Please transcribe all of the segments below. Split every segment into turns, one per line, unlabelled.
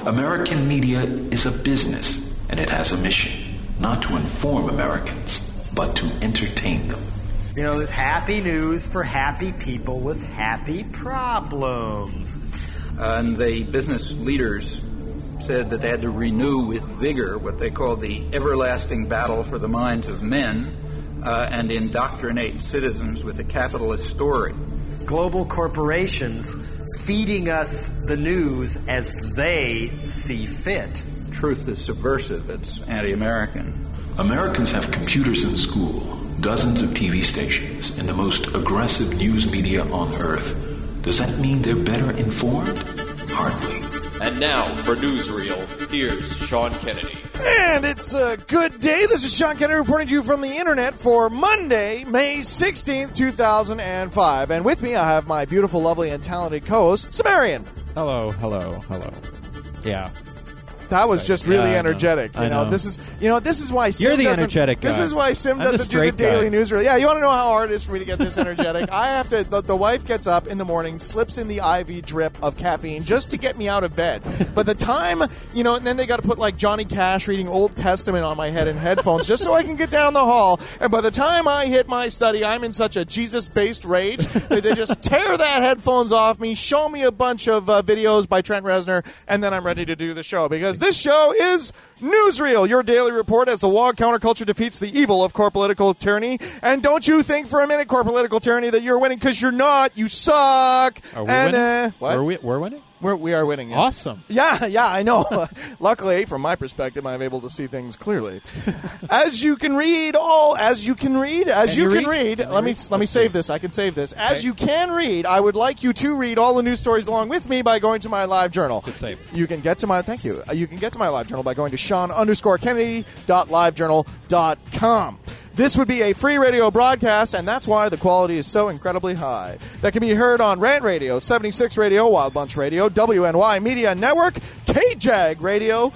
American media is a business, and it has a mission, not to inform Americans, but to entertain them.
You know, there's happy news for happy people with happy problems.
And the business leaders said that they had to renew with vigor what they called the everlasting battle for the minds of men and indoctrinate citizens with a capitalist story.
Global corporations feeding us the news as they see fit.
Truth is subversive. It's anti-American.
Americans have computers in school, dozens of TV stations, and the most aggressive news media on Earth. Does that mean they're better informed? Hardly.
And now, for Newsreel, here's Sean Kennedy.
And it's a good day. This is Sean Kennedy reporting to you from the internet for Monday, May 16th, 2005. And with me, I have my beautiful, lovely, and talented co-host, Sumerian.
Hello. Yeah.
That was just really
Yeah,
energetic.
I know.
This is why Sim
You're the
doesn't,
energetic guy.
This is why Sim
I'm the
doesn't do the
straight
daily
guy.
newsreel. Yeah, you want to know how hard it is for me to get this energetic? I have to. The wife gets up in the morning, slips in the IV drip of caffeine just to get me out of bed. But the time, and then they got to put like Johnny Cash reading Old Testament on my head in headphones just so I can get down the hall. And by the time I hit my study, I'm in such a Jesus-based rage that they just tear that headphones off me, show me a bunch of videos by Trent Reznor, and then I'm ready to do the show because this show is Newsreel, your daily report as the WOG counterculture defeats the evil of core political tyranny. And don't you think for a minute, core political tyranny, that you're winning, because you're not. You suck.
Are we winning?
What?
We're winning?
We are winning. Yeah.
Awesome.
Yeah, I know. Luckily, from my perspective, I'm able to see things clearly. Let me save this. I can save this. As you can read, I would like you to read all the news stories along with me by going to my live journal.
Good save.
You can get to my thank you. You can get to my live journal by going to Sean_Kennedy.livejournal.com. This would be a free radio broadcast, and that's why the quality is so incredibly high. That can be heard on Rant Radio, 76 Radio, Wild Bunch Radio, WNY Media Network, KJAG Radio,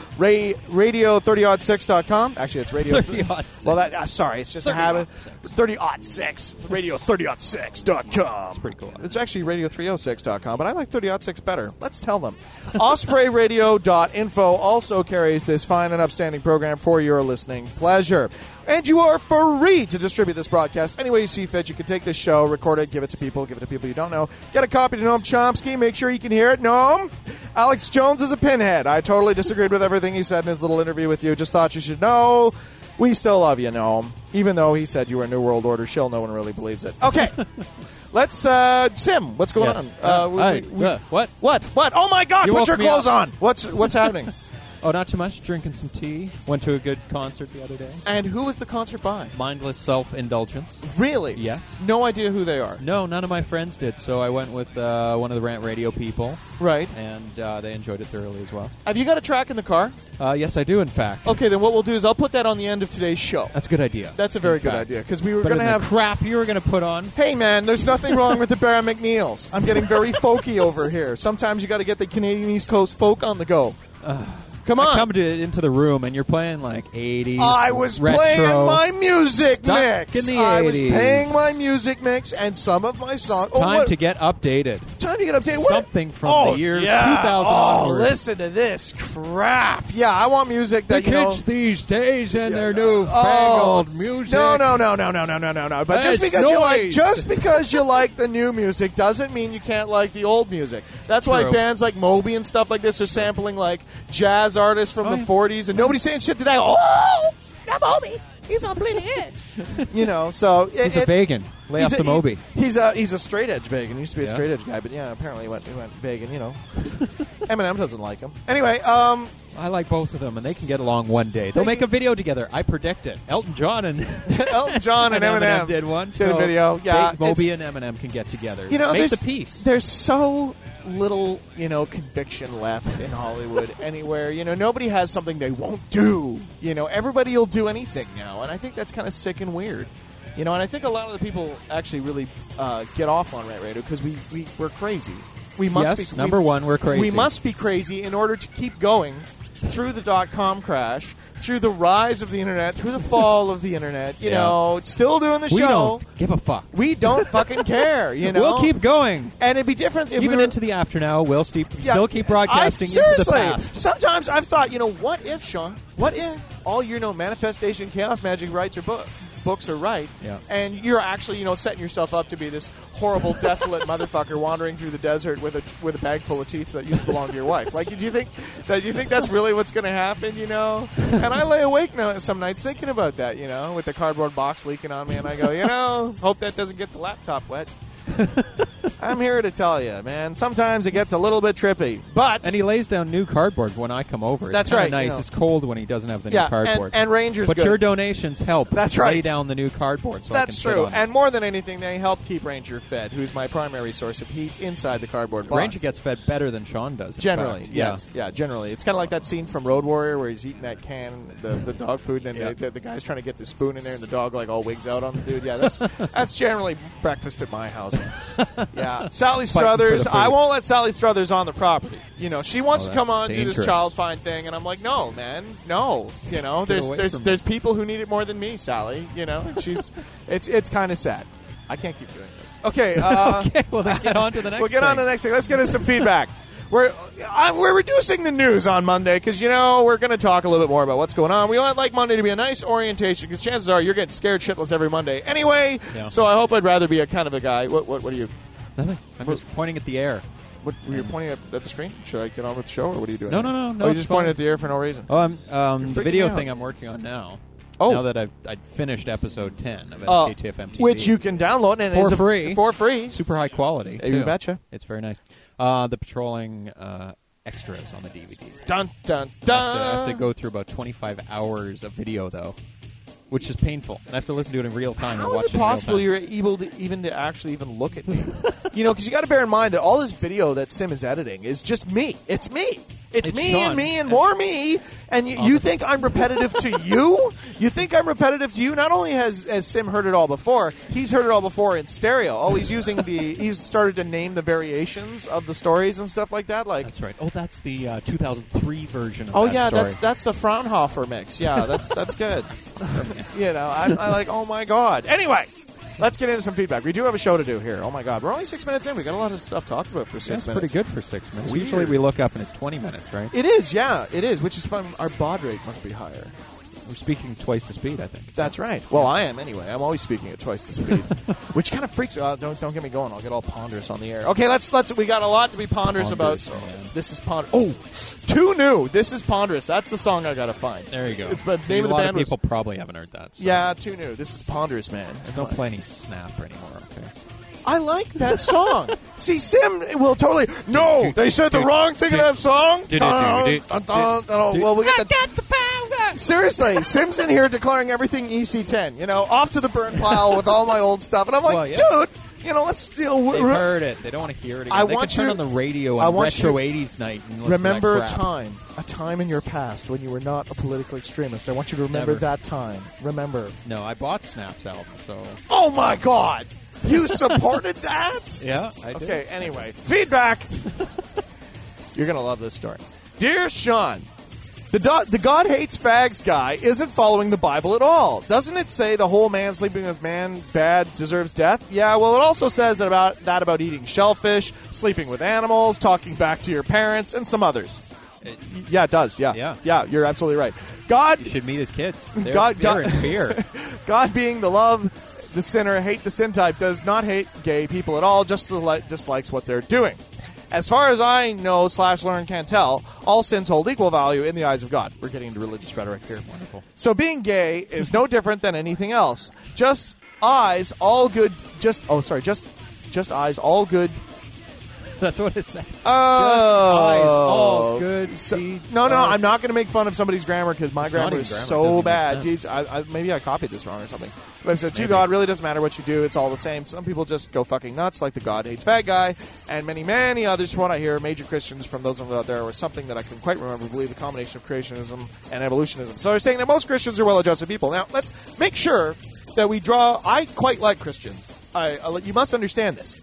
Radio30-6.com. Actually, it's Radio
30-6.
Well, sorry, it's just a habit. 30-6. Radio30-6.com.
That's pretty cool.
It's actually Radio306.com, but I like 30-6 better. Let's tell them. OspreyRadio.info also carries this fine and upstanding program for your listening pleasure. And you are free to distribute this broadcast any way you see fit. You can take this show, record it, give it to people you don't know. Get a copy to Noam Chomsky. Make sure you can hear it. Noam, Alex Jones is a pinhead. I totally disagreed with everything he said in his little interview with you. Just thought you should know. We still love you, Noam. Even though he said you were a New World Order shill, no one really believes it. Okay. Let's, Sim, what's going on?
What?
What? Oh, my God,
You
put
woke
your
me
clothes
up.
on. What's happening?
Oh, not too much. Drinking some tea. Went to a good concert the other day.
And who was the concert by?
Mindless Self-Indulgence.
Really?
Yes.
No idea who they are.
No, none of my friends did, so I went with one of the Rant Radio people.
Right.
And they enjoyed it thoroughly as well.
Have you got a track in the car?
Yes, I do, in fact.
Okay, then what we'll do is I'll put that on the end of today's show.
That's a good idea.
That's a very good idea, because we were
Better
going to
than
have...
the crap you were going to put on.
Hey, man, there's nothing wrong with the Barra McNeils. I'm getting very folky over here. Sometimes you got to get the Canadian East Coast folk on the go. Come on.
I come into the room and you're playing like 80s.
I was
retro,
playing my music
stuck
mix.
In the 80s.
I was playing my music mix and some of my songs.
Time to get updated. Something from the year 2000 onward.
Listen to this crap. Yeah, I want music that,
the kids these days and their newfangled music.
No. But just because you like the new music doesn't mean you can't like the old music. That's why bands like Moby and stuff like this are sampling like jazz artists from the 40s, and nobody's saying shit to that. Oh, that Moby, he's on Bleeding Edge. So
he's a vegan. Lay off the Moby.
He's a straight edge vegan. He used to be a straight edge guy, but yeah, apparently he went vegan. Eminem doesn't like him. Anyway,
I like both of them, and they can get along one day. They'll make a video together. I predict it. Elton John and
Eminem
did one.
Did a video. Yeah,
Moby and Eminem can get together. Make the peace.
There's so little, conviction left in Hollywood anywhere. Nobody has something they won't do. Everybody will do anything now, and I think that's kind of sick and weird. And I think a lot of the people actually really get off on Rant Radio because we're crazy. We must be.
Number one, we're crazy.
We must be crazy in order to keep going through the .com crash, through the rise of the internet, through the fall of the internet, you know, still doing the
We
show.
don't give a fuck.
We don't fucking care, you know.
We'll keep going.
And it'd be different if
Even
we were,
into the after now, we'll still keep broadcasting into the
seriously,
past.
sometimes I've thought, what if, Sean? What if all your manifestation, chaos, magic, rights, or books are right, and you're actually, setting yourself up to be this horrible, desolate motherfucker wandering through the desert with a bag full of teeth that used to belong to your wife? Like, do you think that's really what's going to happen? And I lay awake now some nights thinking about that, with the cardboard box leaking on me, and I go, hope that doesn't get the laptop wet. I'm here to tell you, man. Sometimes it gets a little bit trippy, and
he lays down new cardboard when I come over.
That's
it's
right.
Nice. It's cold when he doesn't have the new cardboard.
And Ranger's
but
good.
your donations help.
That's right.
Lay down the new cardboard. So
that's
I can
true.
Sit on
And more than anything, they help keep Ranger fed, who's my primary source of heat inside the cardboard box.
Ranger gets fed better than Sean does.
Generally, yes. Yeah, generally. It's kind of like that scene from Road Warrior where he's eating that can, the dog food, and then the guy's trying to get the spoon in there, and the dog all wigs out on the dude. Yeah, that's generally breakfast at my house. Yeah, Sally Struthers. I won't let Sally Struthers on the property. She wants to come on and do this child find thing, and I'm like, no, man, no. There's people who need it more than me, Sally. And it's kind of sad. I can't keep doing this. Okay.
Okay. Well, let's get on to the next.
We'll get on to the next thing. Let's get into some feedback. We're reducing the news on Monday because, we're going to talk a little bit more about what's going on. We want Monday to be a nice orientation because chances are you're getting scared shitless every Monday anyway. Yeah. So I hope I'd rather be a kind of a guy. What are you?
Nothing. I'm just pointing at the air.
You're pointing at the screen? Should I get on with the show or what are you doing?
No.
Oh, you're just pointing at the air for no reason?
Oh, the video thing I'm working on now.
Oh.
Now that I've finished episode 10 of SKTFM TV.
Which you can download and
for free.
For free.
Super high quality.
You betcha.
It's very nice. The patrolling extras on the DVD.
Dun, dun, dun.
I have to go through about 25 hours of video, though, which is painful. I have to listen to it in real time.
How is it possible you're able to actually even look at me? Because you got to bear in mind that all this video that Sim is editing is just me. It's me. It's me
Sean.
and me and more me. And you think I'm repetitive to you? You think I'm repetitive to you? Not only has Sim heard it all before, he's heard it all before in stereo. Oh, he's started to name the variations of the stories and stuff like that. Like
that's right. Oh, that's the 2003 version of that story.
that's the Fraunhofer mix. Yeah, that's good. I'm like, oh my God. Anyway. Let's get into some feedback. We do have a show to do here. Oh, my God. We're only 6 minutes in. We got a lot of stuff talked about for 6 minutes.
That's pretty good for 6 minutes.
Weird.
Usually we look up and it's 20 minutes, right?
It is, yeah. It is, which is fun. Our baud rate must be higher.
We're speaking twice the speed, I think.
That's right. Well, I am anyway. I'm always speaking at twice the speed, which kind of freaks me out. Don't get me going. I'll get all ponderous on the air. Okay, let's. We got a lot to be ponderous about. This is ponderous. Oh, too new. This is ponderous. That's the song I got to find.
There you go.
It's the name of the band.
A lot of people probably haven't heard that. So.
Yeah, too new. This is ponderous, man.
There's no Plenty Snapper anymore. Okay.
I like that song. See, Sim will totally. No, they said the wrong thing in that song. Well, we got the power. Seriously, Sim's in here declaring everything EC10. Off to the burn pile with all my old stuff, and I'm like, dude. Let's steal.
They've heard it. They don't want to hear it again. They can turn on the radio on retro 80s night and listen
remember
to that crap.
a time in your past when you were not a political extremist. I want you to remember that time. Remember.
No, I bought Snap's album, so.
Oh my God. You supported that?
Yeah, I did.
Okay, anyway. Feedback. You're going to love this story. Dear Sean, the God hates fags guy isn't following the Bible at all. Doesn't it say the whole man sleeping with man bad deserves death? Yeah, well, it also says that about eating shellfish, sleeping with animals, talking back to your parents, and some others. Yeah, it does. Yeah. Yeah, you're absolutely right. God,
you should meet his kids. They're in fear.
God being the love, the sinner, hate the sin type, does not hate gay people at all, just dislikes what they're doing. As far as I know / learn can tell, all sins hold equal value in the eyes of God. We're getting into religious rhetoric here. Wonderful. So being gay is no different than anything else. Just eyes, all good. Just eyes, all good.
That's what it said.
Oh.
Eyes, all good.
No, I'm not going to make fun of somebody's grammar because my grammar is so bad. Jeez, maybe I copied this wrong or something. But so to God, really doesn't matter what you do. It's all the same. Some people just go fucking nuts, like the God hates fat guy, and many, many others. From what I hear, major Christians from those out there, or something that I can quite remember, believe the combination of creationism and evolutionism. So they're saying that most Christians are well-adjusted people. Now, let's make sure that we draw. I quite like Christians. You must understand this.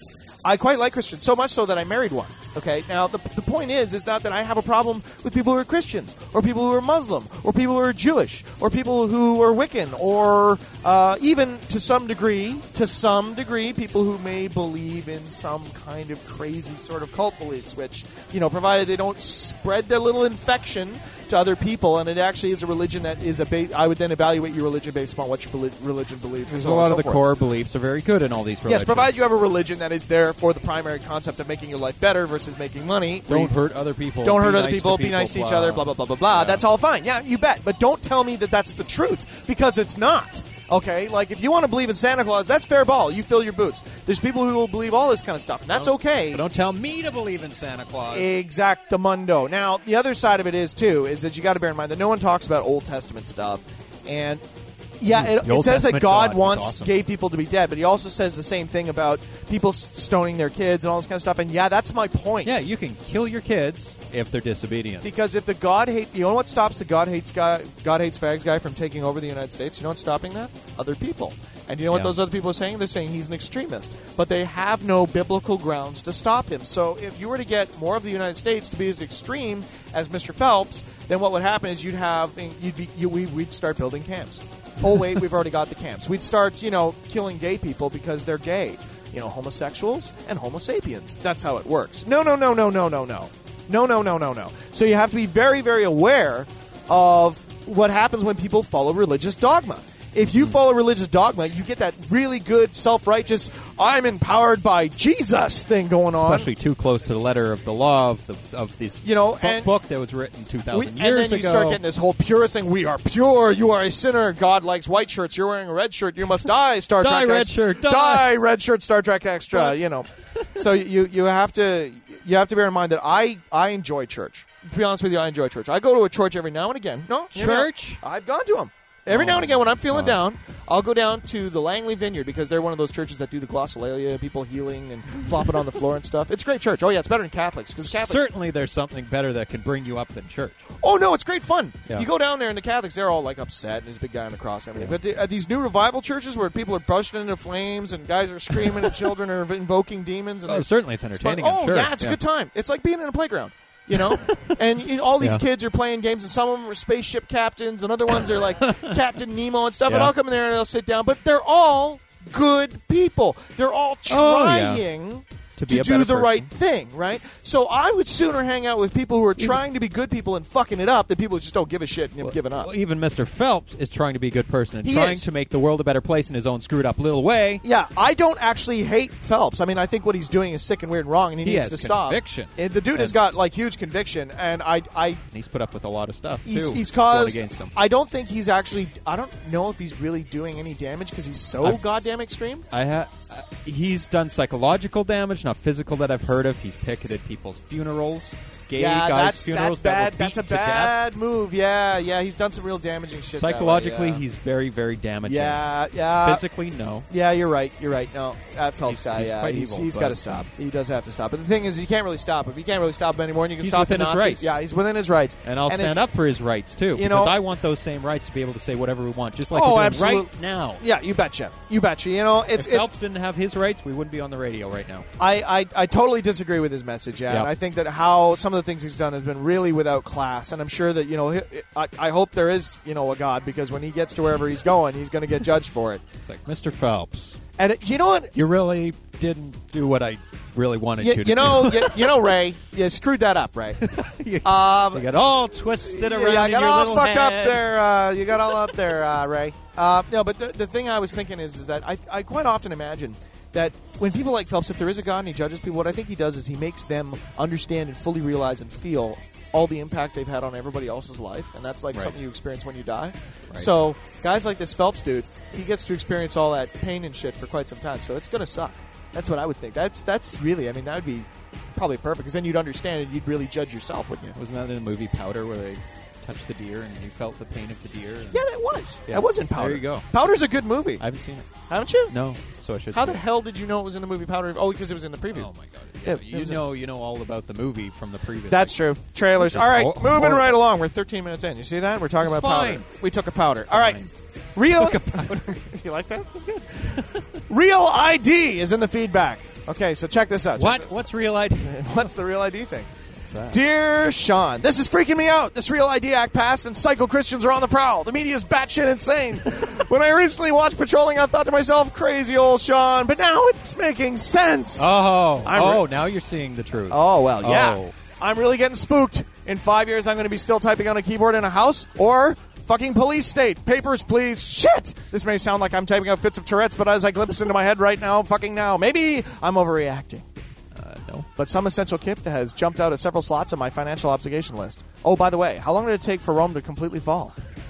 I quite like Christians, so much so that I married one. Okay, now the point is not that I have a problem with people who are Christians, or people who are Muslim, or people who are Jewish, or people who are Wiccan, or even to some degree, people who may believe in some kind of crazy sort of cult beliefs, which, provided they don't spread their little infection to other people, and it actually is a religion that is I would then evaluate your religion based upon what your religion believes.
Because a lot of the core beliefs are very good in all these religions.
Yes, provided you have a religion that is there for the primary concept of making your life better versus making money.
Don't hurt other people.
Don't hurt other people. Be nice to each other. Blah, blah, blah, blah, blah.
Yeah.
That's all fine. Yeah, you bet. But don't tell me that that's the truth, because it's not. Okay? Like, if you want to believe in Santa Claus, that's fair ball. You fill your boots. There's people who will believe all this kind of stuff, and that's okay.
But don't tell me to believe in Santa Claus.
Exactamundo. Now, the other side of it is that you got to bear in mind that no one talks about Old Testament stuff. And, yeah, it says that God wants gay people to be dead, but he also says the same thing about people stoning their kids and all this kind of stuff. And, yeah, that's my point.
Yeah, you can kill your kids if they're disobedient.
Because if the God hate, you know what stops the God hates fags guy from taking over the United States? You know what's stopping that? Other people. And you know what those other people are saying? They're saying he's an extremist. But they have no biblical grounds to stop him. So if you were to get more of the United States to be as extreme as Mr. Phelps, then what would happen is we'd start building camps. Oh, wait, we've already got the camps. We'd start, killing gay people because they're gay. Homosexuals and homo sapiens. That's how it works. No. No. So you have to be very, very aware of what happens when people follow religious dogma. If you follow religious dogma, you get that really good, self-righteous, I'm empowered by Jesus thing going on.
Especially too close to the letter of the law of this book that was written 2,000 years ago.
And then you start getting this whole purist thing. We are pure. You are a sinner. God likes white shirts. You're wearing a red shirt. You must die, Star Trek Extra.
Red shirt.
Die, red shirt, Star Trek Extra. So you have to bear in mind that I enjoy church. To be honest with you, I enjoy church. I go to a church every now and again. No,
church?
I've gone to them. Every now and again, when I'm feeling down, I'll go down to the Langley Vineyard, because they're one of those churches that do the glossolalia, people healing and flopping on the floor and stuff. It's a great church. Oh, yeah, it's better than Catholics.
Certainly there's something better that can bring you up than church.
Oh, no, it's great fun.
Yeah.
You go down there, and the Catholics, they're all, upset, and there's a big guy on the cross and everything. But at these new revival churches where people are bursting into flames and guys are screaming and children are invoking demons. And
certainly it's entertaining, I'm sure.
Yeah, it's a good time. It's like being in a playground. And all these kids are playing games, and some of them are spaceship captains, and other ones are like Captain Nemo and stuff, and I'll come in there and they'll sit down. But they're all good people. They're all trying to do the right thing, right? So I would sooner hang out with people who are trying to be good people and fucking it up than people who just don't give a shit and have given up.
Well, even Mr. Phelps is trying to be a good person and trying to make the world a better place in his own screwed up little way.
Yeah, I don't actually hate Phelps. I mean, I think what he's doing is sick and weird and wrong, and he needs to stop.
Conviction.
And the dude has got huge conviction, and
he's put up with a lot of stuff
too. He's
caused against him.
I don't think he's actually. I don't know if he's really doing any damage because he's so goddamn extreme.
He's done psychological damage, not physical, that I've heard of. He's picketed people's funerals. Gay guys' funerals.
That's a bad move. Yeah, he's done some real damaging shit.
Psychologically, he's very, very damaging.
Yeah.
Physically, no.
Yeah, you're right. No, that Phelps guy, he's got to stop. He does have to stop. But the thing is, you can't really stop him. You can't really stop him anymore, and you can stop the Nazis.
Rights.
Yeah, he's within his rights.
And I'll stand up for his rights, too, because I want those same rights to be able to say whatever we want, just like we're doing right now.
Yeah, you betcha.
If Phelps didn't have his rights, we wouldn't be on the radio right now.
I totally disagree with his message, and I think that how some of the things he's done has been really without class, and I'm sure that I hope there is a God, because when he gets to wherever he's going, he's going to get judged for it.
It's like, Mr. Phelps,
and you know what?
You really didn't do what I really wanted you to
do. Ray, you screwed that up, Ray.
you got all twisted around.
Yeah, I got all fucked
head.
up there. You got all up there, Ray. No, but the thing I was thinking is that I quite often imagine that when people like Phelps, if there is a God and he judges people, what I think he does is he makes them understand and fully realize and feel all the impact they've had on everybody else's life, and that's something you experience when you die. Right. So guys like this Phelps dude, he gets to experience all that pain and shit for quite some time, so it's going to suck. That's what I would think. That's really, that would be probably perfect, because then you'd understand and you'd really judge yourself, wouldn't you?
Wasn't that in the movie Powder where they touched the deer and you felt the pain of the deer?
Yeah, that was. Yeah. That was in Powder.
There you go.
Powder's a good movie.
I haven't seen it.
Haven't you?
No, so I should.
How the hell did you know it was in the movie Powder? Oh, because it was in the preview.
Oh my god! Yeah, you know all about the movie from the preview.
That's true. Trailers. All right, moving right along. We're 13 minutes in. You see that? We're talking about Powder. We took a Powder. All right. Real.
Took a Powder.
You like that? That's good. Real ID is in the feedback. Okay, so check this out.
What? What's Real ID?
What's the Real ID thing? Dear Sean, this is freaking me out. This Real ID Act passed and psycho Christians are on the prowl. The media is batshit insane. When I originally watched Patrolling, I thought to myself, crazy old Sean, but now it's making sense.
Now you're seeing the truth.
Oh, well, yeah.
Oh.
I'm really getting spooked. In 5 years, I'm going to be still typing on a keyboard in a house or fucking police state. Papers, please. Shit! This may sound like I'm typing out fits of Tourette's, but as I glimpse into my head right now, fucking now, maybe I'm overreacting.
No.
But some essential kit has jumped out at several slots on my financial obligation list. Oh, by the way, how long did it take for Rome to completely fall?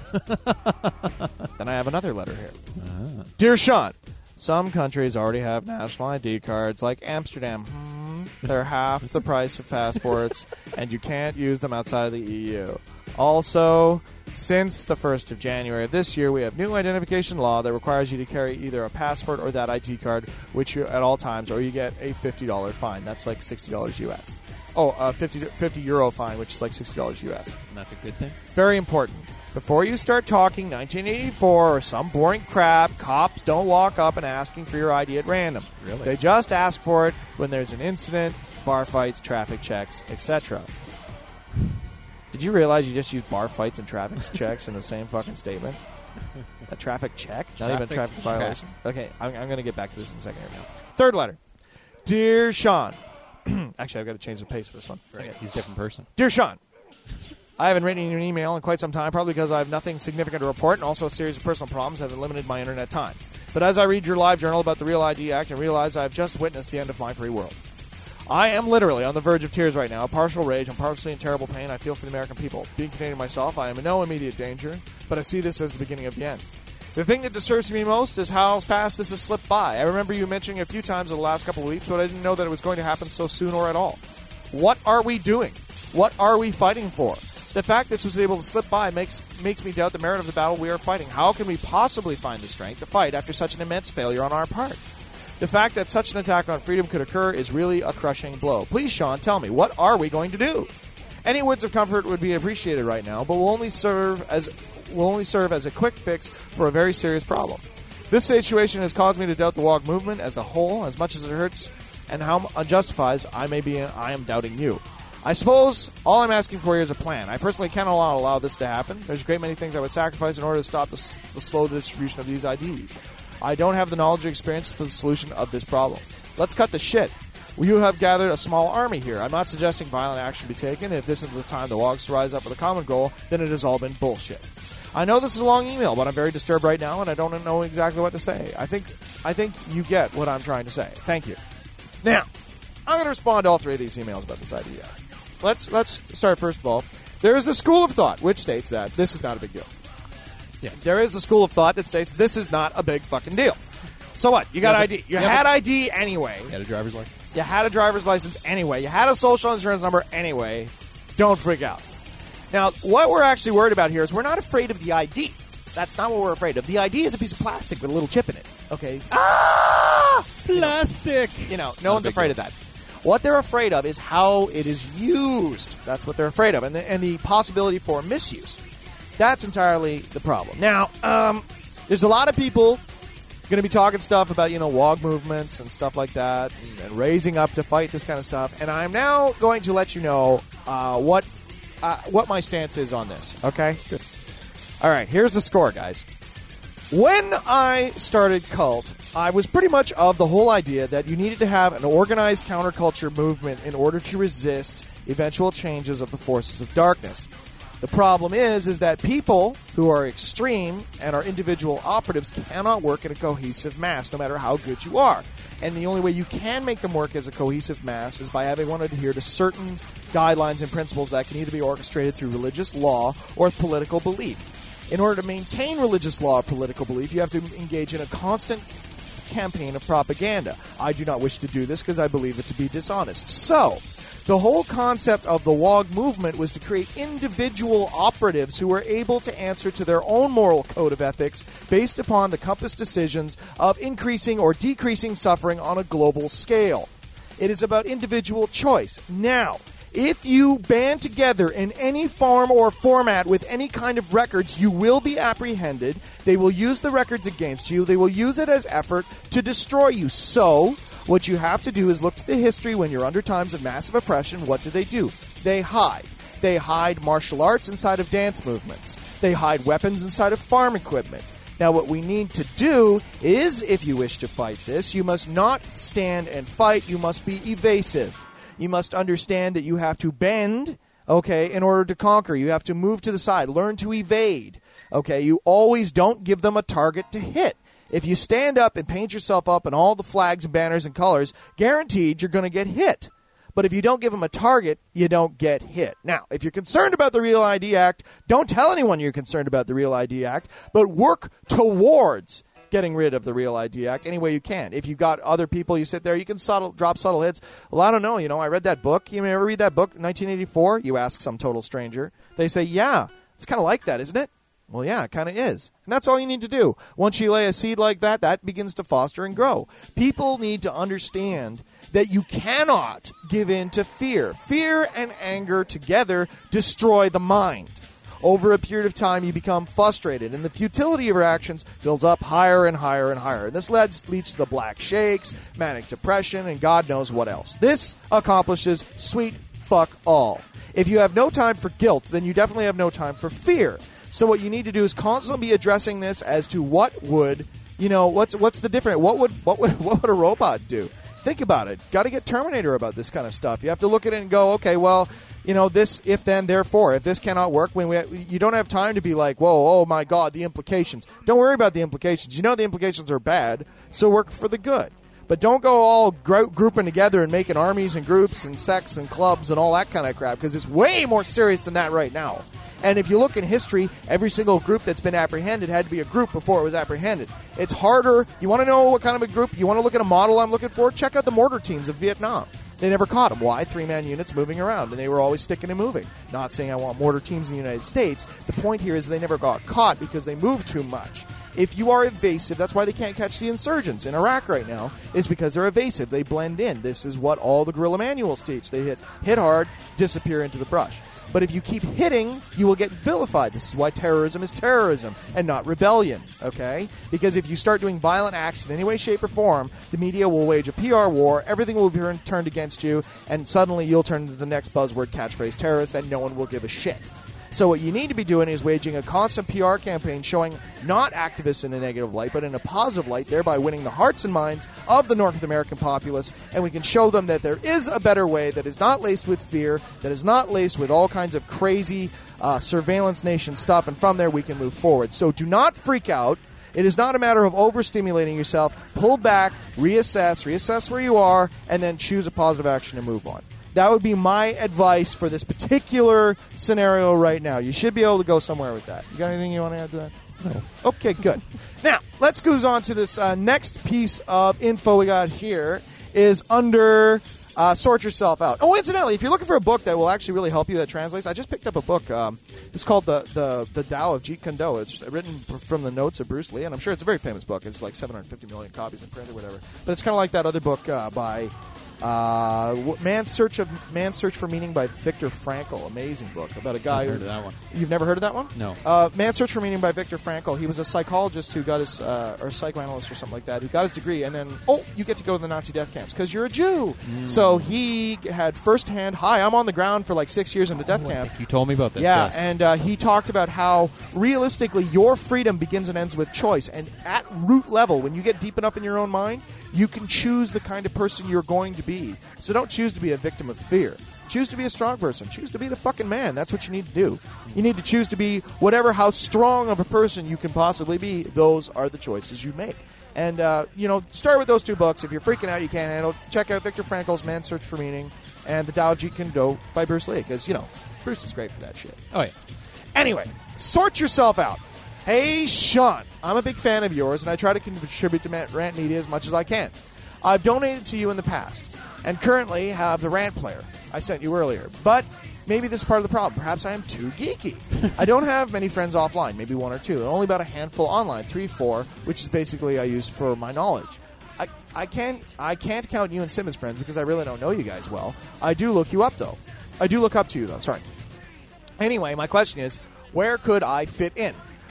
Then I have another letter here. Dear Sean, some countries already have national ID cards, like Amsterdam. They're half the price of passports, and you can't use them outside of the EU. Also, since the 1st of January of this year, we have new identification law that requires you to carry either a passport or that ID card, which you at all times, or you get a $50 fine. That's like $60 US. Oh, a 50 euro fine, which is like $60 US.
And that's a good thing.
Very important. Before you start talking 1984 or some boring crap, cops don't walk up and asking for your ID at random.
Really?
They just ask for it when there's an incident, bar fights, traffic checks, etc. Did you realize you just used bar fights and traffic checks in the same fucking statement? A traffic check? Not even traffic violation? Okay, I'm going to get back to this in a second here now. Third letter. Dear Sean. Actually, I've got to change the pace for this one.
Right. He's a different person.
Dear Sean. I haven't written you an email in quite some time, probably because I have nothing significant to report, and also a series of personal problems have limited my internet time. But as I read your live journal about the Real ID Act, I realize I have just witnessed the end of my free world. I am literally on the verge of tears right now, a partial rage, and partially in terrible pain I feel for the American people. Being Canadian myself, I am in no immediate danger, but I see this as the beginning of the end. The thing that disturbs me most is how fast this has slipped by. I remember you mentioning a few times in the last couple of weeks, but I didn't know that it was going to happen so soon or at all. What are we doing? What are we fighting for? The fact that this was able to slip by makes me doubt the merit of the battle we are fighting. How can we possibly find the strength to fight after such an immense failure on our part? The fact that such an attack on freedom could occur is really a crushing blow. Please, Sean, tell me, what are we going to do? Any words of comfort would be appreciated right now, but will only serve as a quick fix for a very serious problem. This situation has caused me to doubt the WOG movement as a whole, as much as it hurts and how unjustified I am doubting you. I suppose all I'm asking for here is a plan. I personally cannot allow this to happen. There's a great many things I would sacrifice in order to stop the slow distribution of these IDs. I don't have the knowledge or experience for the solution of this problem. Let's cut the shit. You have gathered a small army here. I'm not suggesting violent action be taken. If this is the time the WOGs to rise up with a common goal, then it has all been bullshit. I know this is a long email, but I'm very disturbed right now, and I don't know exactly what to say. I think you get what I'm trying to say. Thank you. Now, I'm going to respond to all three of these emails about this idea. Let's start first of all. There is a school of thought which states that this is not a big deal.
Yeah.
There is the school of thought that states this is not a big fucking deal. So what? You got ID. You had ID anyway.
You had a driver's license.
You had a driver's license anyway. You had a social insurance number anyway. Don't freak out. Now, what we're actually worried about here is we're not afraid of the ID. That's not what we're afraid of. The ID is a piece of plastic with a little chip in it. Okay?
Plastic!
No one's afraid of that. What they're afraid of is how it is used. That's what they're afraid of. And the possibility for misuse. That's entirely the problem. Now, there's a lot of people going to be talking stuff about, WOG movements and stuff like that, and raising up to fight this kind of stuff. And I'm now going to let you know what my stance is on this. Okay? Good. All right, here's the score, guys. When I started Cult, I was pretty much of the whole idea that you needed to have an organized counterculture movement in order to resist eventual changes of the forces of darkness. The problem is that people who are extreme and are individual operatives cannot work in a cohesive mass, no matter how good you are. And the only way you can make them work as a cohesive mass is by having one adhere to certain guidelines and principles that can either be orchestrated through religious law or political belief. In order to maintain religious law or political belief, you have to engage in a constant campaign of propaganda. I do not wish to do this because I believe it to be dishonest. So, the whole concept of the WOG movement was to create individual operatives who were able to answer to their own moral code of ethics based upon the compass decisions of increasing or decreasing suffering on a global scale. It is about individual choice. Now, if you band together in any form or format with any kind of records, you will be apprehended. They will use the records against you. They will use it as effort to destroy you. So, What you have to do is look to the history when you're under times of massive oppression. What do? They hide. They hide martial arts inside of dance movements. They hide weapons inside of farm equipment. Now, what we need to do is, if you wish to fight this, you must not stand and fight. You must be evasive. You must understand that you have to bend, okay, in order to conquer. You have to move to the side. Learn to evade, okay? You always don't give them a target to hit. If you stand up and paint yourself up in all the flags and banners and colors, guaranteed you're going to get hit. But if you don't give them a target, you don't get hit. Now, if you're concerned about the Real ID Act, don't tell anyone you're concerned about the Real ID Act, but work towards getting rid of the Real ID Act any way you can. If you've got other people, you sit there, you can drop subtle hits. Well, I don't know. I read that book. You ever read that book, 1984? You ask some total stranger. They say, yeah, it's kind of like that, isn't it? Well, yeah, it kind of is. And that's all you need to do. Once you lay a seed like that, that begins to foster and grow. People need to understand that you cannot give in to fear. Fear and anger together destroy the mind. Over a period of time, you become frustrated, and the futility of your actions builds up higher and higher and higher. And this leads to the black shakes, manic depression, and God knows what else. This accomplishes sweet fuck all. If you have no time for guilt, then you definitely have no time for fear. So what you need to do is constantly be addressing this as to what would, what's the difference? What would a robot do? Think about it. Got to get Terminator about this kind of stuff. You have to look at it and go, okay, well, this, if then, therefore. If this cannot work, you don't have time to be like, whoa, oh my God, the implications. Don't worry about the implications. The implications are bad, so work for the good. But don't go all grouping together and making armies and groups and sects and clubs and all that kind of crap, because it's way more serious than that right now. And if you look in history, every single group that's been apprehended had to be a group before it was apprehended. It's harder. You want to know what kind of a group? You want to look at a model I'm looking for? Check out the mortar teams of Vietnam. They never caught them. Why? 3-man units moving around, and they were always sticking and moving. Not saying I want mortar teams in the United States. The point here is they never got caught because they moved too much. If you are evasive, that's why they can't catch the insurgents in Iraq right now, is because they're evasive. They blend in. This is what all the guerrilla manuals teach. They hit hard, disappear into the brush. But if you keep hitting, you will get vilified. This is why terrorism is terrorism and not rebellion, okay? Because if you start doing violent acts in any way, shape, or form, the media will wage a PR war, everything will be turned against you, and suddenly you'll turn into the next buzzword catchphrase terrorist, and no one will give a shit. So what you need to be doing is waging a constant PR campaign showing not activists in a negative light, but in a positive light, thereby winning the hearts and minds of the North American populace, and we can show them that there is a better way that is not laced with fear, that is not laced with all kinds of crazy surveillance nation stuff, and from there we can move forward. So do not freak out. It is not a matter of overstimulating yourself. Pull back, reassess where you are, and then choose a positive action and move on. That would be my advice for this particular scenario right now. You should be able to go somewhere with that. You got anything you want to add to that? No. Okay, good. Now, let's go on to this next piece of info we got here is under Sort Yourself Out. Oh, incidentally, if you're looking for a book that will actually really help you that translates, I just picked up a book. It's called The Tao of Jeet Kune Do. It's written from the notes of Bruce Lee, and I'm sure it's a very famous book. It's like 750 million copies in print or whatever. But it's kind of like that other book by... Man's Search for Meaning by Viktor Frankl. Amazing book about a guy.
I've heard of that one.
You've never heard of that one?
No.
Man's Search for Meaning by Viktor Frankl. He was a psychologist who got his, or psychoanalyst or something like that, who got his degree, and then, you get to go to the Nazi death camps because you're a Jew. So he had firsthand, I'm on the ground for like 6 years in the death camp.
I think you told me about this.
Yeah,
yes.
and he talked about how realistically your freedom begins and ends with choice, and at root level, when you get deep enough in your own mind, you can choose the kind of person you're going to be. So don't choose to be a victim of fear. Choose to be a strong person. Choose to be the fucking man. That's what you need to do. You need to choose to be how strong of a person you can possibly be. Those are the choices you make. And, start with those two books. If you're freaking out, you can't handle it. Check out Viktor Frankl's Man's Search for Meaning and The Tao of Jeet Kune Do by Bruce Lee. Because, Bruce is great for that shit.
Oh, yeah.
Anyway, Sort Yourself Out. Hey, Sean, I'm a big fan of yours, and I try to contribute to Rant Media as much as I can. I've donated to you in the past, and currently have the Rant player I sent you earlier. But maybe this is part of the problem. Perhaps I am too geeky. I don't have many friends offline, maybe one or two, and only about a handful online, 3, 4, which is basically I use for my knowledge. I can't count you and Sim as friends because I really don't know you guys well. I do look you up, though. I do look up to you, though. Sorry. Anyway, my question is, where could I fit in?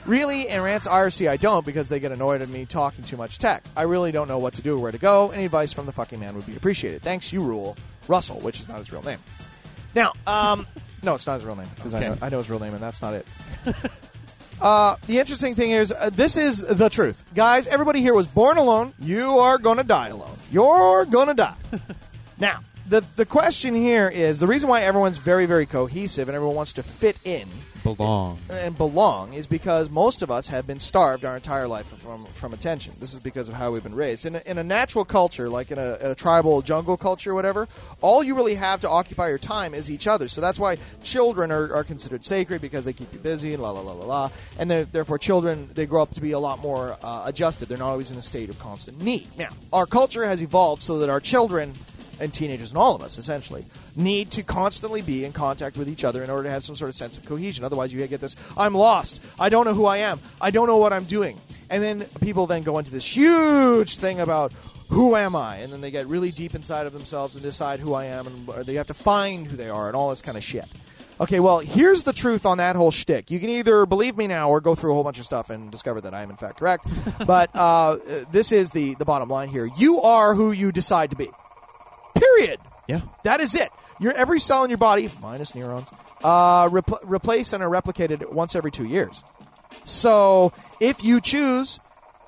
Really, and Rants IRC, I don't because they get annoyed at me talking too much tech. I really don't know what to do or where to go. Any advice from the fucking man would be appreciated. Thanks, you rule. Russell, which is not his real name. Now, no, it's not his real name because I know his real name, and that's not it. The interesting thing is, this is the truth. Guys, everybody here was born alone. You are going to die alone. You're going to die. Now, the question here is, the reason why everyone's very, very cohesive and everyone wants to fit in belong is because most of us have been starved our entire life from attention. This is because of how we've been raised. In a natural culture, like in a tribal jungle culture or whatever, all you really have to occupy your time is each other. So that's why children are considered sacred, because they keep you busy and la la la la la. And therefore children, they grow up to be a lot more adjusted. They're not always in a state of constant need. Now, our culture has evolved so that our children and teenagers and all of us, essentially, need to constantly be in contact with each other in order to have some sort of sense of cohesion. Otherwise, you get this, I'm lost. I don't know who I am. I don't know what I'm doing. And then people then go into this huge thing about, who am I? And then they get really deep inside of themselves and decide who I am, and or they have to find who they are and all this kind of shit. Okay, well, here's the truth on that whole shtick. You can either believe me now or go through a whole bunch of stuff and discover that I am, in fact, correct. But this is the bottom line here. You are who you decide to be. Period.
Yeah.
That is it. Every cell in your body, minus neurons, replace and are replicated once every 2 years. So if you choose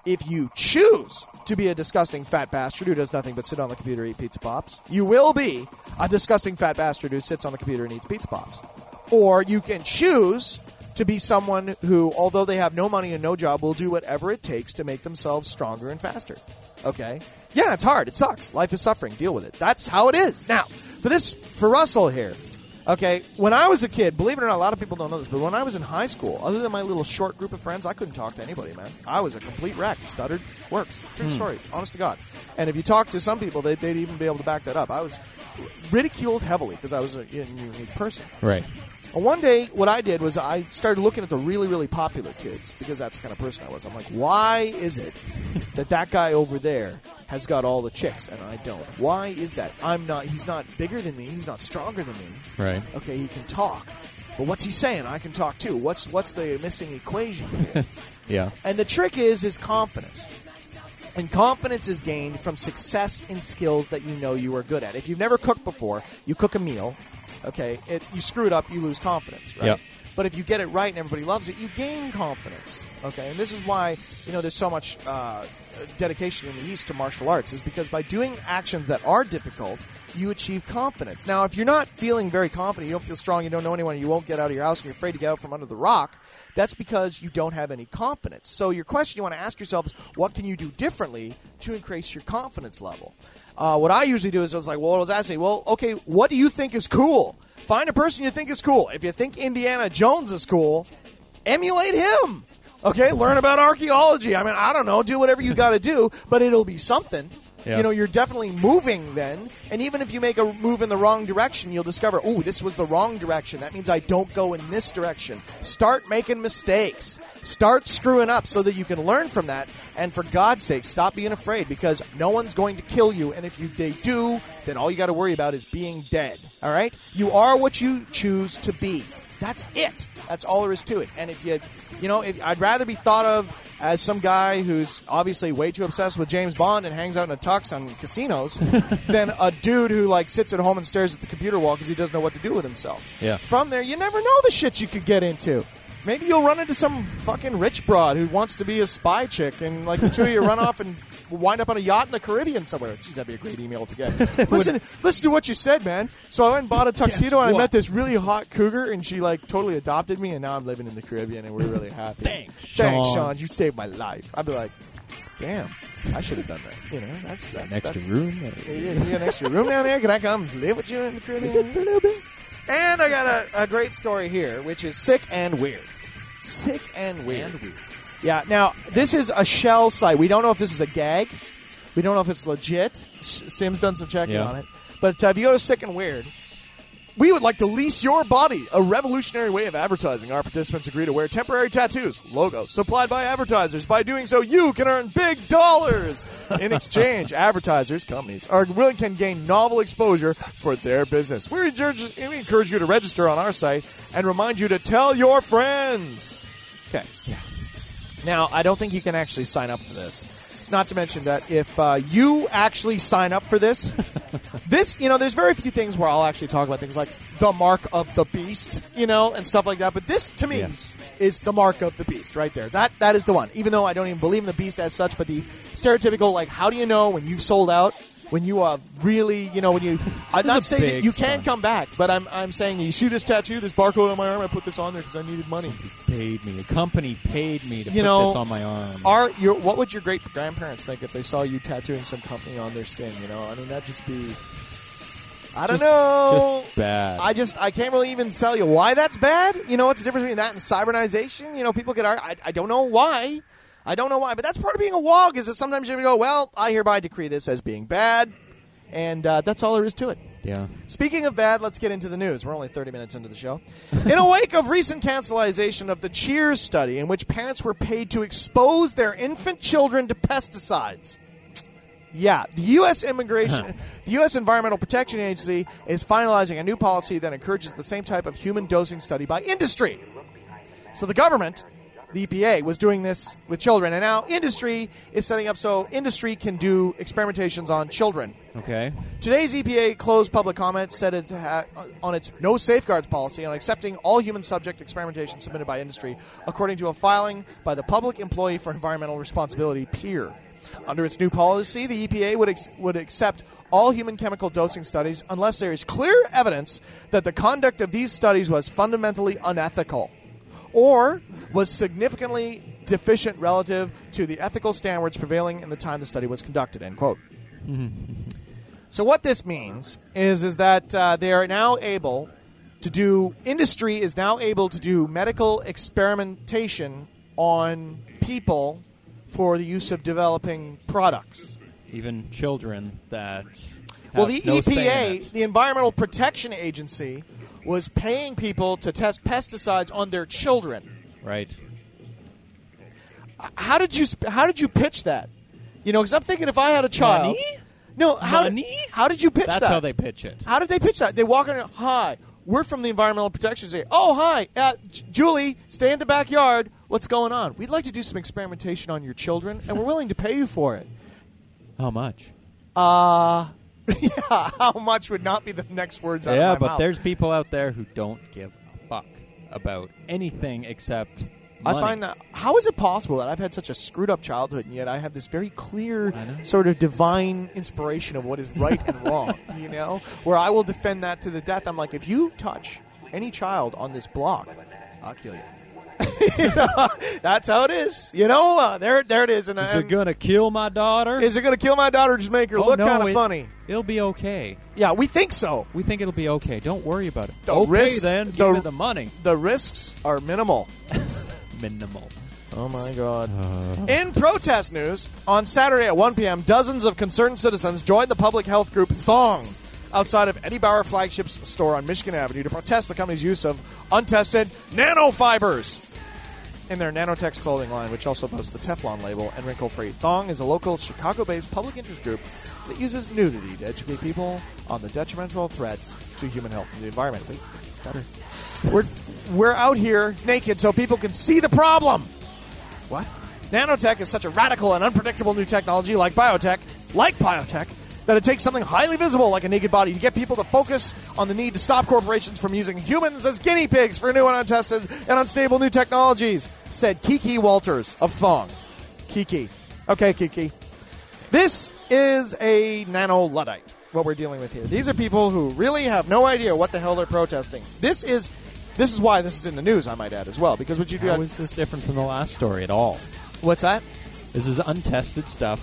to be a disgusting fat bastard who does nothing but sit on the computer and eat Pizza Pops, you will be a disgusting fat bastard who sits on the computer and eats Pizza Pops. Or you can choose to be someone who, although they have no money and no job, will do whatever it takes to make themselves stronger and faster. Okay? Yeah, it's hard. It sucks. Life is suffering. Deal with it. That's how it is. Now, for Russell here, okay, when I was a kid, believe it or not, a lot of people don't know this, but when I was in high school, other than my little short group of friends, I couldn't talk to anybody, man. I was a complete wreck. Stuttered. Works. True story. Honest to God. And if you talk to some people, they'd even be able to back that up. I was ridiculed heavily because I was a unique person.
Right.
And one day, what I did was I started looking at the really, really popular kids, because that's the kind of person I was. I'm like, why is it that guy over there has got all the chicks and I don't? Why is that? He's not bigger than me. He's not stronger than me.
Right.
Okay, he can talk. But what's he saying? I can talk too. What's the missing equation here?
Yeah.
And the trick is confidence. And confidence is gained from success in skills that you know you are good at. If you've never cooked before, you cook a meal. Okay, you screw it up, you lose confidence, right?
Yep.
But if you get it right and everybody loves it, you gain confidence. Okay, and this is why there's so much dedication in the East to martial arts, is because by doing actions that are difficult, you achieve confidence. Now, if you're not feeling very confident, you don't feel strong, you don't know anyone, you won't get out of your house, and you're afraid to get out from under the rock, that's because you don't have any confidence. So your question you want to ask yourself is, what can you do differently to increase your confidence level? What I usually do is I was like, well, what was I saying? Well, okay, what do you think is cool? Find a person you think is cool. If you think Indiana Jones is cool, emulate him. Okay, learn about archaeology. I mean, I don't know, do whatever you got to do, but it'll be something. Yeah. You're definitely moving then. And even if you make a move in the wrong direction, you'll discover, oh, this was the wrong direction. That means I don't go in this direction. Start making mistakes. Start screwing up so that you can learn from that. And for God's sake, stop being afraid, because no one's going to kill you. And if they do, then all you got to worry about is being dead. All right? You are what you choose to be. That's it. That's all there is to it. And if I'd rather be thought of as some guy who's obviously way too obsessed with James Bond and hangs out in a tux on casinos than a dude who sits at home and stares at the computer wall because he doesn't know what to do with himself.
Yeah.
From there, you never know the shit you could get into. Maybe you'll run into some fucking rich broad who wants to be a spy chick, and the two of you run off and wind up on a yacht in the Caribbean somewhere. Jeez, that'd be a great email to get. Listen to what you said, man. So I went and bought a tuxedo, and I met this really hot cougar, and she totally adopted me, and now I'm living in the Caribbean, and we're really happy.
Thanks,
Sean. You saved my life. I'd be like, damn, I should have done that. That's
an extra room.
You got an extra room down there? Can I come live with you in the Caribbean for a little bit? And I got a great story here, which is sick and weird. Sick and weird. Yeah, now, this is a shell site. We don't know if this is a gag. We don't know if it's legit. Sim's done some checking on it. But if you go to Sick and Weird, we would like to lease your body, a revolutionary way of advertising. Our participants agree to wear temporary tattoos, logos, supplied by advertisers. By doing so, you can earn big dollars. In exchange, advertisers, companies, can gain novel exposure for their business. We encourage you to register on our site and remind you to tell your friends. Okay. Yeah. Now, I don't think you can actually sign up for this. Not to mention that if you actually sign up for this, there's very few things where I'll actually talk about things like the mark of the beast, and stuff like that. But this, to me, is the mark of the beast right there. That is the one. Even though I don't even believe in the beast as such, but the stereotypical, like, how do you know when you've sold out? When you really, when you... I'm not saying that you can come back, but I'm saying you see this tattoo, this barcode on my arm, I put this on there because I needed money.
Somebody paid me. A company paid me to put this on my arm.
What would your great-grandparents think if they saw you tattooing some company on their skin, I mean, that'd just be... I don't know.
Just bad.
I can't really even tell you why that's bad. What's the difference between that and cybernization? People get... I don't know why. I don't know why, but that's part of being a wog, is that sometimes you go, well, I hereby decree this as being bad, and that's all there is to it.
Yeah.
Speaking of bad, let's get into the news. We're only 30 minutes into the show. In a wake of recent cancellation of the Cheers study, in which parents were paid to expose their infant children to pesticides. Yeah, the U.S. the U.S. Environmental Protection Agency is finalizing a new policy that encourages the same type of human dosing study by industry. So the government... The EPA was doing this with children, and now industry is setting up so industry can do experimentations on children.
Okay.
Today's EPA closed public comment said it on its no safeguards policy on accepting all human subject experimentation submitted by industry, according to a filing by the Public Employee for Environmental Responsibility, PEER. Under its new policy, the EPA would accept all human chemical dosing studies unless there is clear evidence that the conduct of these studies was fundamentally unethical or was significantly deficient relative to the ethical standards prevailing in the time the study was conducted, end quote. So what this means is that they are now able to do, industry is now able to do medical experimentation on people for the use of developing products.
Even children that
Well, the
no
EPA, the Environmental Protection Agency, was paying people to test pesticides on their children.
Right.
How did you pitch that? Because I'm thinking if I had a child...
Money?
No, how did you pitch that?
That's how they pitch it.
How did they pitch that? They walk in, hi, we're from the Environmental Protection Agency. Oh, hi, Julie, stay in the backyard. What's going on? We'd like to do some experimentation on your children, and we're willing to pay you for it.
How much?
Yeah, how much would not be the next words out of my mouth.
Yeah, but there's people out there who don't give a fuck about anything except money.
I find that, how is it possible that I've had such a screwed up childhood and yet I have this very clear sort of divine inspiration of what is right and wrong, where I will defend that to the death. I'm like, if you touch any child on this block, I'll kill you. That's how it is. There it is.
Is it going to kill my daughter?
Is it going to kill my daughter or just make her look kind of funny?
It'll be okay.
Yeah, we think so.
We think it'll be okay. Don't worry about it.
Then,
give me the money.
The risks are minimal.
Minimal.
Oh, my God. In protest news, on Saturday at 1 p.m., dozens of concerned citizens joined the public health group Thong outside of Eddie Bauer Flagship's store on Michigan Avenue to protest the company's use of untested nanofibers in their Nanotex clothing line, which also boasts the Teflon label and wrinkle-free. Thong is a local Chicago-based public interest group that uses nudity to educate people on the detrimental threats to human health and the environment. Wait, better. We're out here naked so people can see the problem. What? Nanotech is such a radical and unpredictable new technology like biotech, that it takes something highly visible like a naked body to get people to focus on the need to stop corporations from using humans as guinea pigs for new and untested and unstable new technologies, said Kiki Walters of Thong. Kiki. Okay, Kiki. This is a nano-Luddite, what we're dealing with here. These are people who really have no idea what the hell they're protesting. This is why this is in the news, I might add, as well. Because what you do...
How is this different from the last story at all?
What's that?
This is untested stuff.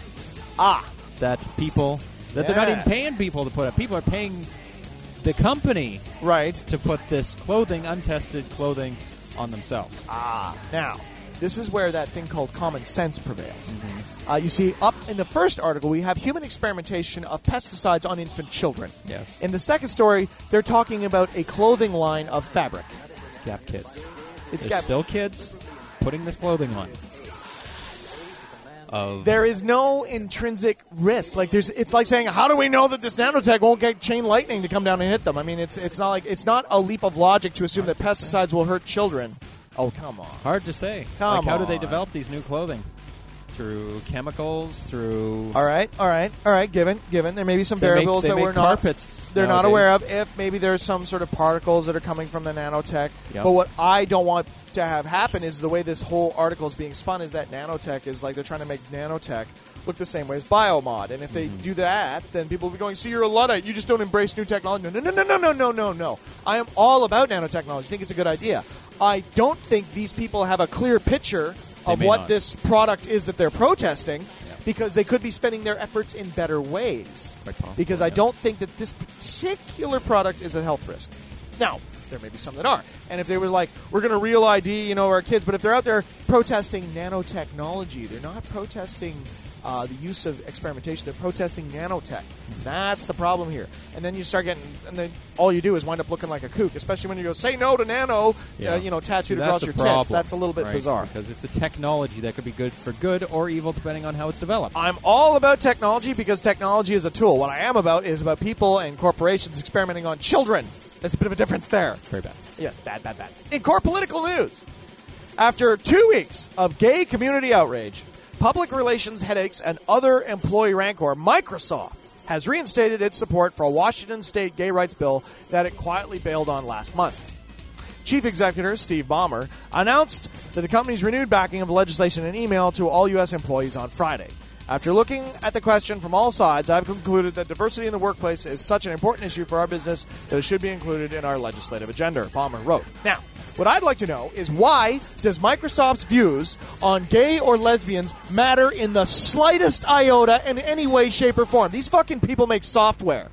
That people... That they're not even paying people to put up. People are paying the company to put this untested clothing, on themselves.
Now, this is where that thing called common sense prevails. Mm-hmm. You see, up in the first article, we have human experimentation of pesticides on infant children.
Yes.
In the second story, they're talking about a clothing line of fabric.
Gap Kids. It's still kids putting this clothing on.
There is no intrinsic risk. It's like saying, how do we know that this nanotech won't get chain lightning to come down and hit them? I mean, it's not a leap of logic to assume that pesticides will hurt children. Oh, come on.
Hard to say.
Come
how do
on.
they develop these new clothing? Through chemicals, through...
All right. Given. There may be some
They
variables
make
that we're
carpets
they're not
nowadays.
aware of. If maybe there's some sort of particles that are coming from the nanotech.
Yep.
But what I don't want to have happen is the way this whole article is being spun is that nanotech is like they're trying to make nanotech look the same way as biomod. And if they do that, then people will be going, see, you're a Luddite. You just don't embrace new technology. No. I am all about nanotechnology. I think it's a good idea. I don't think these people have a clear picture of what this product is that they're protesting, because they could be spending their efforts in better ways. Because I don't think that this particular product is a health risk. Now, there may be some that are. And if they were like, we're going to real ID, our kids, but if they're out there protesting nanotechnology, they're not protesting the use of experimentation. They're protesting nanotech. That's the problem here. And then you start getting, and then all you do is wind up looking like a kook, especially when you go, say no to nano, tattooed across your tits. That's a little bit bizarre.
Because it's a technology that could be good for good or evil depending on how it's developed.
I'm all about technology because technology is a tool. What I am about is about people and corporations experimenting on children. There's a bit of a difference there.
Very bad.
Yes, bad. In core political news, after 2 weeks of gay community outrage, public relations headaches, and other employee rancor, Microsoft has reinstated its support for a Washington state gay rights bill that it quietly bailed on last month. Chief Executive Steve Ballmer announced that the company's renewed backing of the legislation in an email to all U.S. employees on Friday. After looking at the question from all sides, I've concluded that diversity in the workplace is such an important issue for our business that it should be included in our legislative agenda, Ballmer wrote. Now, what I'd like to know is why does Microsoft's views on gay or lesbians matter in the slightest iota in any way, shape, or form? These fucking people make software.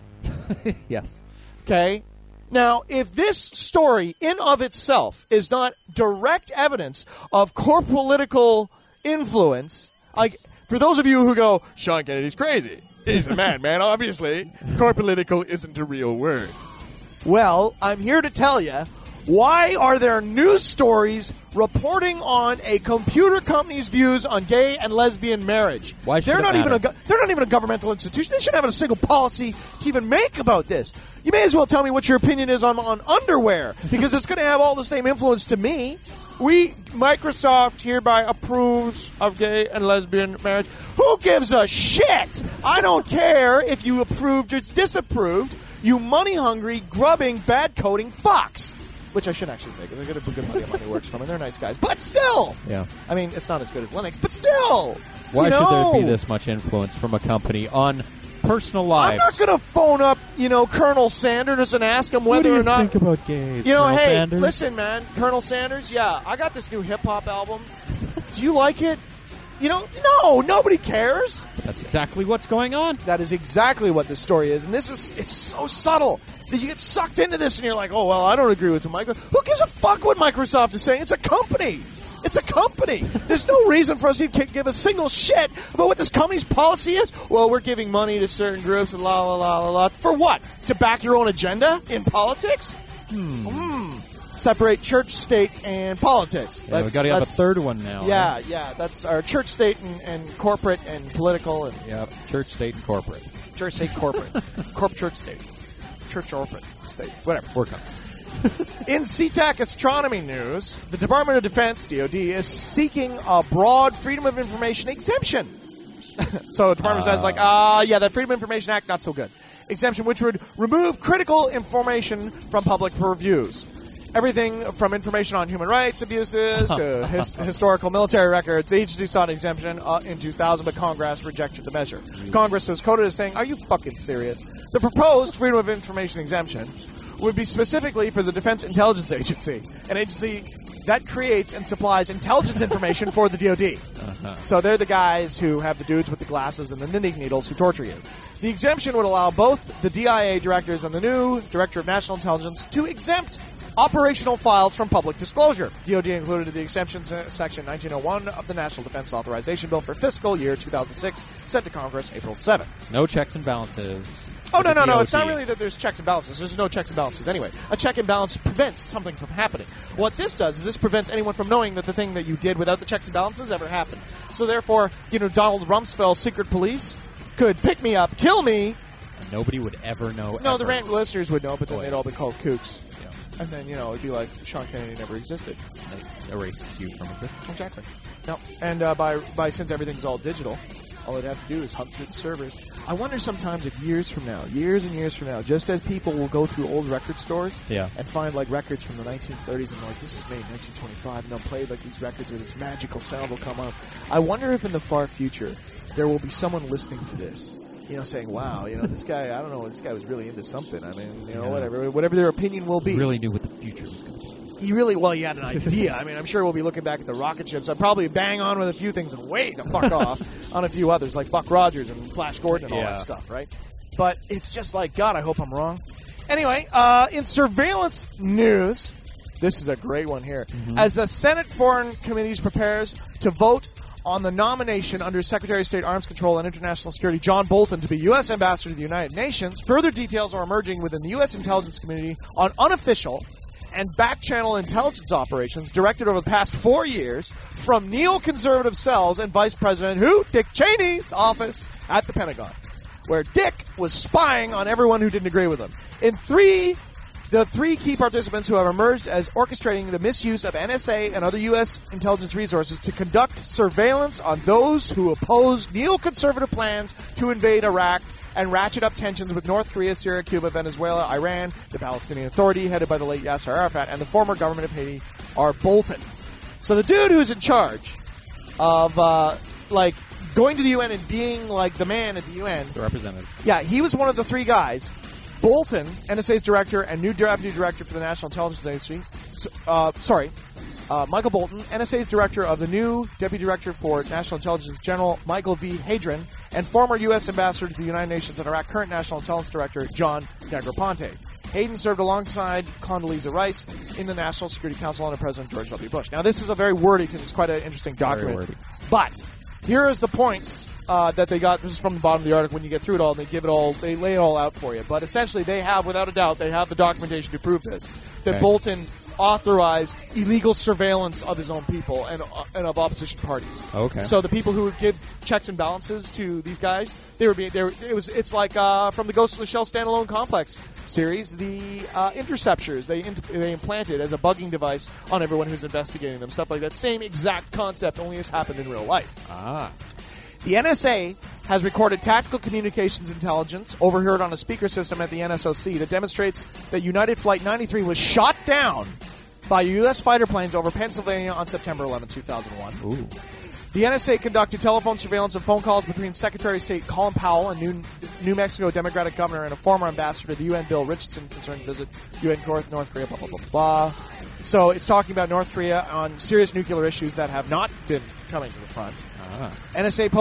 Yes.
Okay? Now, if this story in of itself is not direct evidence of core political influence, like, for those of you who go, Sean Kennedy's crazy. He's a madman, obviously. Core political isn't a real word. Well, I'm here to tell you, why are there news stories reporting on a computer company's views on gay and lesbian marriage?
Why should
they're
it
not
matter?
they're not even a governmental institution. They shouldn't have a single policy to even make about this. You may as well tell me what your opinion is on underwear, because it's going to have all the same influence to me. Microsoft hereby approves of gay and lesbian marriage. Who gives a shit? I don't care if you approved or disapproved, you money-hungry, grubbing, bad-coding fucks. Which I should actually say, because I get a good money on my new works from, and they're nice guys. But still!
Yeah.
I mean, it's not as good as Linux, but still!
Why should there be this much influence from a company on personal lives?
I'm not going to phone up, Colonel Sanders and ask him whether or not...
What do you think about gays,
hey,
Colonel Sanders?
Listen, man, Colonel Sanders, yeah, I got this new hip-hop album. Do you like it? No, nobody cares.
That's exactly what's going on.
That is exactly what this story is, and it's so subtle that you get sucked into this, and you're like, oh, well, I don't agree with Microsoft. Who gives a fuck what Microsoft is saying? It's a company. It's a company. There's no reason for us to give a single shit about what this company's policy is. Well, we're giving money to certain groups and la, la, la, la, la. For what? To back your own agenda in politics? Separate church, state, and politics.
Yeah, we've got to have a third one now.
Yeah. That's our church, state, and corporate, and political. And
church, state, and corporate.
Church, state, corporate. Church, state. Church, corporate, state. Whatever.
We're coming.
In SeaTac astronomy news, the Department of Defense, DoD, is seeking a broad Freedom of Information exemption. So the Department of Defense is like, that Freedom of Information Act, not so good. Exemption which would remove critical information from public purviews. Everything from information on human rights abuses to historical military records. The agency sought an exemption in 2000, but Congress rejected the measure. Congress was quoted as saying, are you fucking serious? The proposed Freedom of Information exemption would be specifically for the Defense Intelligence Agency, an agency that creates and supplies intelligence information for the DoD. So they're the guys who have the dudes with the glasses and the knitting needles who torture you. The exemption would allow both the DIA directors and the new Director of National Intelligence to exempt operational files from public disclosure. DoD included the exemption section 1901 of the National Defense Authorization Bill for fiscal year 2006, sent to Congress April 7th.
No checks and balances.
Oh, no. It's not really that there's checks and balances. There's no checks and balances anyway. A check and balance prevents something from happening. What this does is this prevents anyone from knowing that the thing that you did without the checks and balances ever happened. So therefore, Donald Rumsfeld's secret police could pick me up, kill me.
And nobody would ever know.
No, the rant listeners would know, but then they'd all be called kooks. And then, it'd be like Sean Kennedy never existed.
Erase you from existence.
Exactly. No. And by since everything's all digital, all they'd have to do is hunt through the servers. I wonder sometimes if years and years from now, just as people will go through old record stores and find like records from the 1930s and like this was made in 1925 and they'll play like these records and this magical sound will come up. I wonder if in the far future there will be someone listening to this, saying, wow, this guy, I don't know, this guy was really into something. I mean, whatever their opinion will be.
He really knew what the future was going to be.
He had an idea. I mean, I'm sure we'll be looking back at the rocket ships. I'd probably bang on with a few things and way the fuck off on a few others, like Buck Rogers and Flash Gordon and all that stuff, right? But it's just like, God, I hope I'm wrong. Anyway, in surveillance news, this is a great one here. Mm-hmm. As the Senate Foreign Committee prepares to vote on the nomination under Secretary of State Arms Control and International Security John Bolton to be U.S. Ambassador to the United Nations, further details are emerging within the U.S. intelligence community on unofficial and back-channel intelligence operations directed over the past 4 years from neoconservative cells and Vice President Dick Cheney's office at the Pentagon, where Dick was spying on everyone who didn't agree with him. The three key participants who have emerged as orchestrating the misuse of NSA and other U.S. intelligence resources to conduct surveillance on those who oppose neoconservative plans to invade Iraq and ratchet up tensions with North Korea, Syria, Cuba, Venezuela, Iran, the Palestinian Authority, headed by the late Yasser Arafat, and the former government of Haiti, are Bolton. So the dude who's in charge of, going to the UN and being, like, the man at the UN.
The representative.
Yeah, he was one of the three guys. Bolton, NSA's director and new deputy director for the National Intelligence Agency. Michael Bolton, NSA's director of the new deputy director for National Intelligence General Michael V. Hadrian, and former U.S. ambassador to the United Nations in Iraq, current National Intelligence Director John Negroponte. Hayden served alongside Condoleezza Rice in the National Security Council under President George W. Bush. Now, this is a very wordy because it's quite an interesting document. But here is the points that they got. This is from the bottom of the article. When you get through it all, they lay it all out for you. But essentially, they have, without a doubt, they have the documentation to prove this. That Bolton authorized illegal surveillance of his own people and of opposition parties. Okay. So the people who would give checks and balances to these guys, it's like from the Ghost in the Shell standalone complex series, the interceptors they implanted as a bugging device on everyone who's investigating them, stuff like that. Same exact concept, only it's happened in real life. The NSA has recorded tactical communications intelligence overheard on a speaker system at the NSOC that demonstrates that United Flight 93 was shot down by U.S. fighter planes over Pennsylvania on September 11, 2001. Ooh. The NSA conducted telephone surveillance of phone calls between Secretary of State Colin Powell and New Mexico Democratic governor and a former ambassador to the UN, Bill Richardson, concerning visit UN North Korea, blah, blah, blah, blah. So it's talking about North Korea on serious nuclear issues that have not been coming to the front. NSA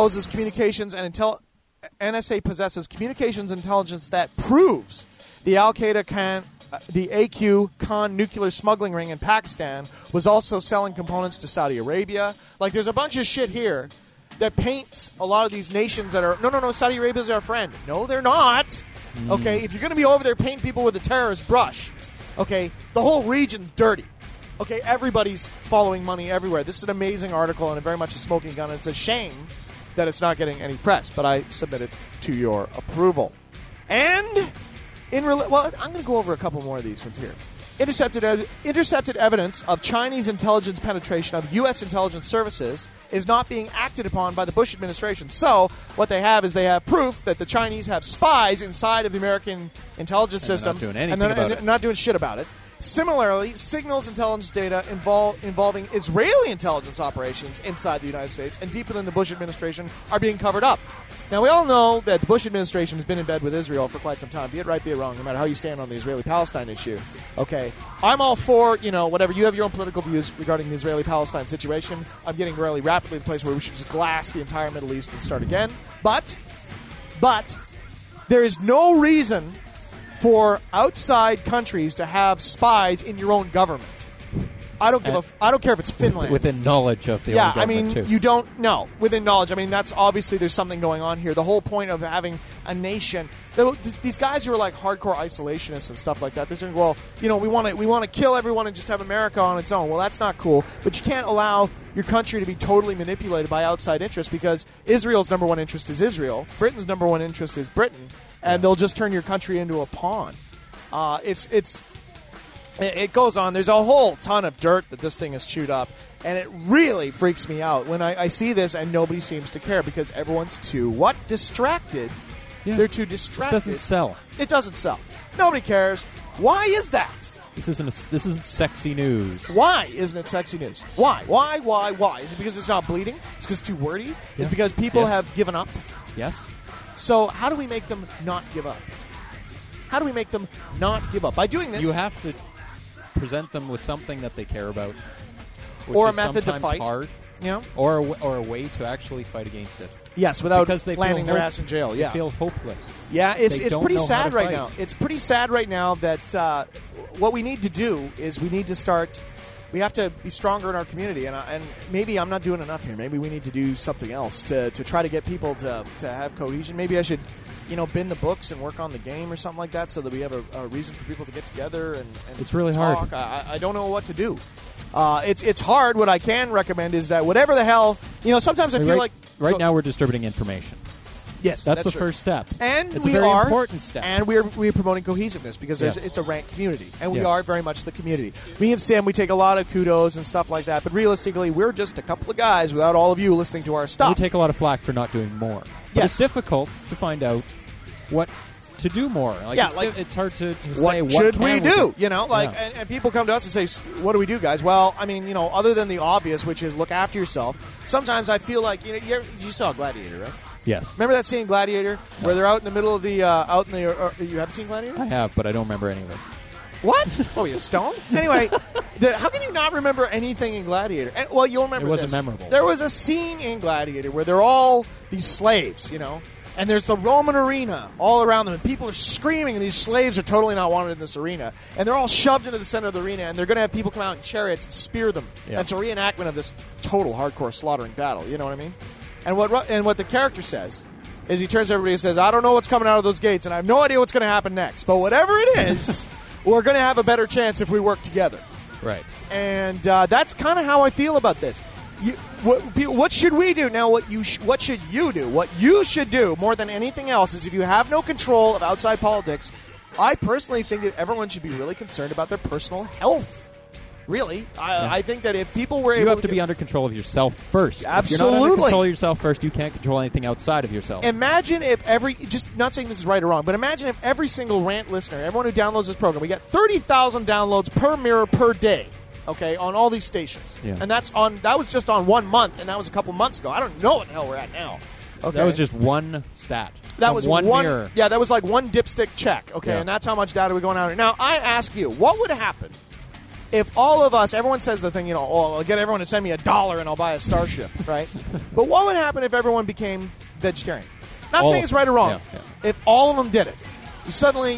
possesses communications intelligence that proves the Al-Qaeda the AQ Khan nuclear smuggling ring in Pakistan was also selling components to Saudi Arabia. Like, there's a bunch of shit here that paints a lot of these nations that are, no, Saudi Arabia's our friend. No, they're not. Okay, if you're going to be over there painting people with a terrorist brush, okay, the whole region's dirty. Okay, everybody's following money everywhere. This is an amazing article and very much a smoking gun. It's a shame that it's not getting any press, but I submit it to your approval. And I'm going to go over a couple more of these ones here. Intercepted evidence of Chinese intelligence penetration of U.S. intelligence services is not being acted upon by the Bush administration. So what they have is they have proof that the Chinese have spies inside of the American intelligence system.
Not doing anything about it.
Not doing shit about it. Similarly, signals intelligence data involving Israeli intelligence operations inside the United States and deeper than the Bush administration are being covered up. Now, we all know that the Bush administration has been in bed with Israel for quite some time. Be it right, be it wrong, no matter how you stand on the Israeli-Palestine issue. Okay, I'm all for, whatever. You have your own political views regarding the Israeli-Palestine situation. I'm getting really rapidly to the place where we should just glass the entire Middle East and start again. But there is no reason for outside countries to have spies in your own government. I don't care if it's Finland.
Within knowledge of the own government, too.
You don't know. Within knowledge. I mean, that's obviously there's something going on here. The whole point of having a nation, these guys who are like hardcore isolationists and stuff like that, they're saying, well, we want to kill everyone and just have America on its own. Well, that's not cool. But you can't allow your country to be totally manipulated by outside interests, because Israel's number one interest is Israel. Britain's number one interest is Britain. And they'll just turn your country into a pawn. It goes on. There's a whole ton of dirt that this thing has chewed up, and it really freaks me out when I see this and nobody seems to care because everyone's too, distracted.
Yeah.
They're too distracted.
This doesn't sell.
It doesn't sell. Nobody cares. Why is that?
This isn't sexy news.
Why isn't it sexy news? Why? Is it because it's not bleeding? It's because it's too wordy?
Yeah.
Is it because people
Yes.
have given up?
Yes.
So how do we make them not give up? How do we make them not give up? By doing this...
You have to present them with something that they care about. Which
or a
is
method to
sometimes
fight.
hard,
Yeah.
or a way to actually fight against it.
Yes, without
Because they
landing
feel
their ass in jail. Yeah.
They feel hopeless.
Yeah, it's
They don't
pretty
know how
sad
to
right
fight.
now. It's pretty sad right now that what we need to do is we need to start. We have to be stronger in our community, and maybe I'm not doing enough here. Maybe we need to do something else to try to get people to have cohesion. Maybe I should, bin the books and work on the game or something like that, so that we have a reason for people to get together and
It's really
talk.
hard.
I don't know what to do. It's hard. What I can recommend is that whatever the hell, sometimes I feel like
right now we're distributing information.
Yes,
That's the
true.
first step.
And
it's
we
a very
are,
important step.
And we're promoting cohesiveness because
Yes.
it's a ranked community, and we
Yes.
are very much the community. Me and Sam, we take a lot of kudos and stuff like that, but realistically, we're just a couple of guys without all of you listening to our stuff.
We take a lot of flack for not doing more. But
Yes.
it's difficult to find out what to do more. It's hard to say what
should
can
we do?
Yeah.
And people come to us and say, "What do we do, guys?" Well, I mean, other than the obvious, which is look after yourself. Sometimes I feel like you saw Gladiator, right?
Yes.
Remember that scene in Gladiator where they're out in the middle of the you haven't seen Gladiator?
I have, but I don't remember any of it.
What? Oh, you stoned? Anyway, how can you not remember anything in Gladiator? And, well, you'll remember
It wasn't
this.
memorable.
There was a scene in Gladiator where they're all these slaves, and there's the Roman arena all around them, and people are screaming, and these slaves are totally not wanted in this arena, and they're all shoved into the center of the arena, and they're going to have people come out in chariots and spear them.
Yeah.
And it's a reenactment of this total hardcore slaughtering battle. You know what I mean? And what the character says is he turns to everybody and says, "I don't know what's coming out of those gates, and I have no idea what's going to happen next. But whatever it is, we're going to have a better chance if we work together."
Right.
And that's kind of how I feel about this. What should we do now? What should you do? What you should do more than anything else is if you have no control of outside politics, I personally think that everyone should be really concerned about their personal health. Really, I think that if people were able,
you have to be under control of yourself first.
Absolutely.
If you're not under control of yourself first, you can't control anything outside of yourself.
Imagine if just not saying this is right or wrong, but imagine if every single rant listener, everyone who downloads this program, we get 30,000 downloads per mirror per day. Okay, on all these stations,
Yeah.
and that was just on 1 month, and that was a couple months ago. I don't know what the hell we're at now. Okay,
That was just one stat.
that was
one mirror.
Yeah, that was like one dipstick check. Okay,
Yeah.
and that's how much data we're going out. Now, I ask you, what would happen if all of us? Everyone says the thing, I'll get everyone to send me $1 and I'll buy a Starship, right? But what would happen if everyone became vegetarian? Not
All
saying
of
it's right or wrong.
them. Yeah.
If all of them did it. Suddenly,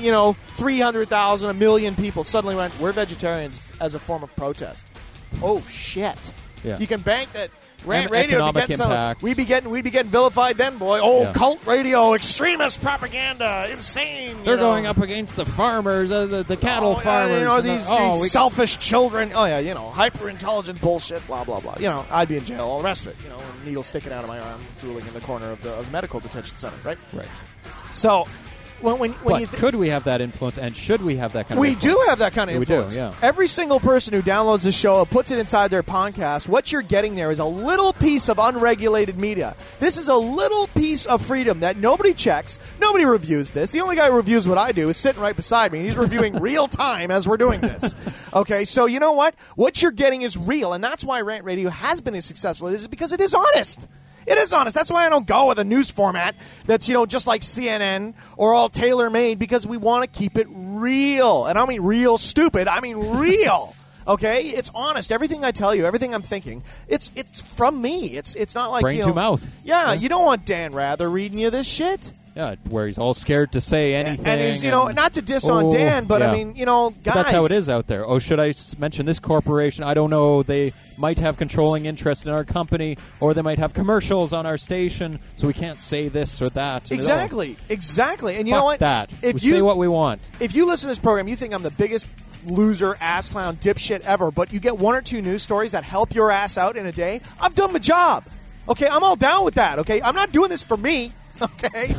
300,000, 1 million people suddenly went, "We're vegetarians" as a form of protest. Oh shit!
Yeah.
You can bank that rant
And
radio.
economic
Would be getting
impact.
we'd be getting vilified then, boy. Oh,
Yeah.
cult radio, extremist propaganda, insane.
They're going up against the farmers, the cattle
Oh,
farmers.
these selfish children. Oh yeah, hyper intelligent bullshit. Blah blah blah. I'd be in jail. All the rest of it. A needle sticking out of my arm, drooling in the corner of the medical detention center. Right.
Right.
So. When
But
you
could we have that influence, and should we have that kind of
we
influence?
do have that kind of
We do,
influence.
yeah.
Every single person who downloads the show, puts it inside their podcast, what you're getting there is a little piece of unregulated media. This is a little piece of freedom that nobody checks. Nobody reviews this. The only guy who reviews what I do is sitting right beside me, and he's reviewing real time as we're doing this. Okay, so you know what? What you're getting is real, and that's why Rant Radio has been as successful as it is, because it is honest. It is honest. That's why I don't go with a news format that's, just like CNN or all tailor-made, because we want to keep it real. And I don't mean real stupid. I mean real. Okay? It's honest. Everything I tell you, everything I'm thinking, it's from me. It's not like,
Brain to mouth.
Yeah, you don't want Dan Rather reading you this shit.
Yeah, where he's all scared to say anything.
And he's, not to diss on Dan, but
yeah.
I mean, guys.
But that's how it is out there. Oh, should I mention this corporation? I don't know. They might have controlling interest in our company, or they might have commercials on our station, so we can't say this or that.
Exactly. And you
Fuck
know what?
that.
If
we say what we want.
If you listen to this program, you think I'm the biggest loser, ass clown, dipshit ever, but you get 1 or 2 news stories that help your ass out in a day, I've done my job. Okay, I'm all down with that. Okay, I'm not doing this for me. Okay,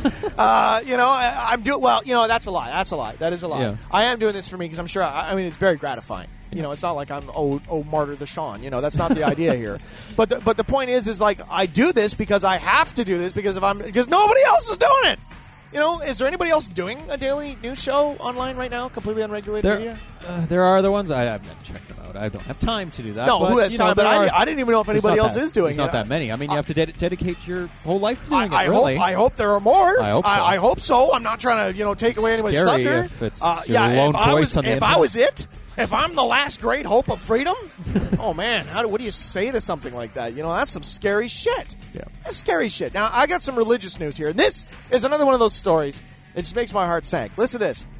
I'm doing well. That's a lie. That's a lie. That is a lie.
Yeah.
I am doing this for me because I'm sure. I mean, it's very gratifying. It's not like I'm martyr the Sean. That's not the idea here. But the point is like I do this because I have to do this because nobody else is doing it. Is there anybody else doing a daily news show online right now, completely unregulated media?
There are other ones. I've never checked them out. I don't have time to do that.
No,
but,
who has time? But I didn't even know if anybody else is doing it.
There's not that many. I mean, you have to dedicate your whole life to doing it,
I
really.
I hope there are more.
I hope so.
I hope so. I'm not trying to, take away anybody's
Scary
thunder.
if it's your lone voice on the internet.
If I'm the last great hope of freedom, oh man, what do you say to something like that? That's some scary shit.
Yeah. That's
scary shit. Now, I got some religious news here. This is another one of those stories. It just makes my heart sink. Listen to this.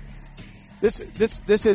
This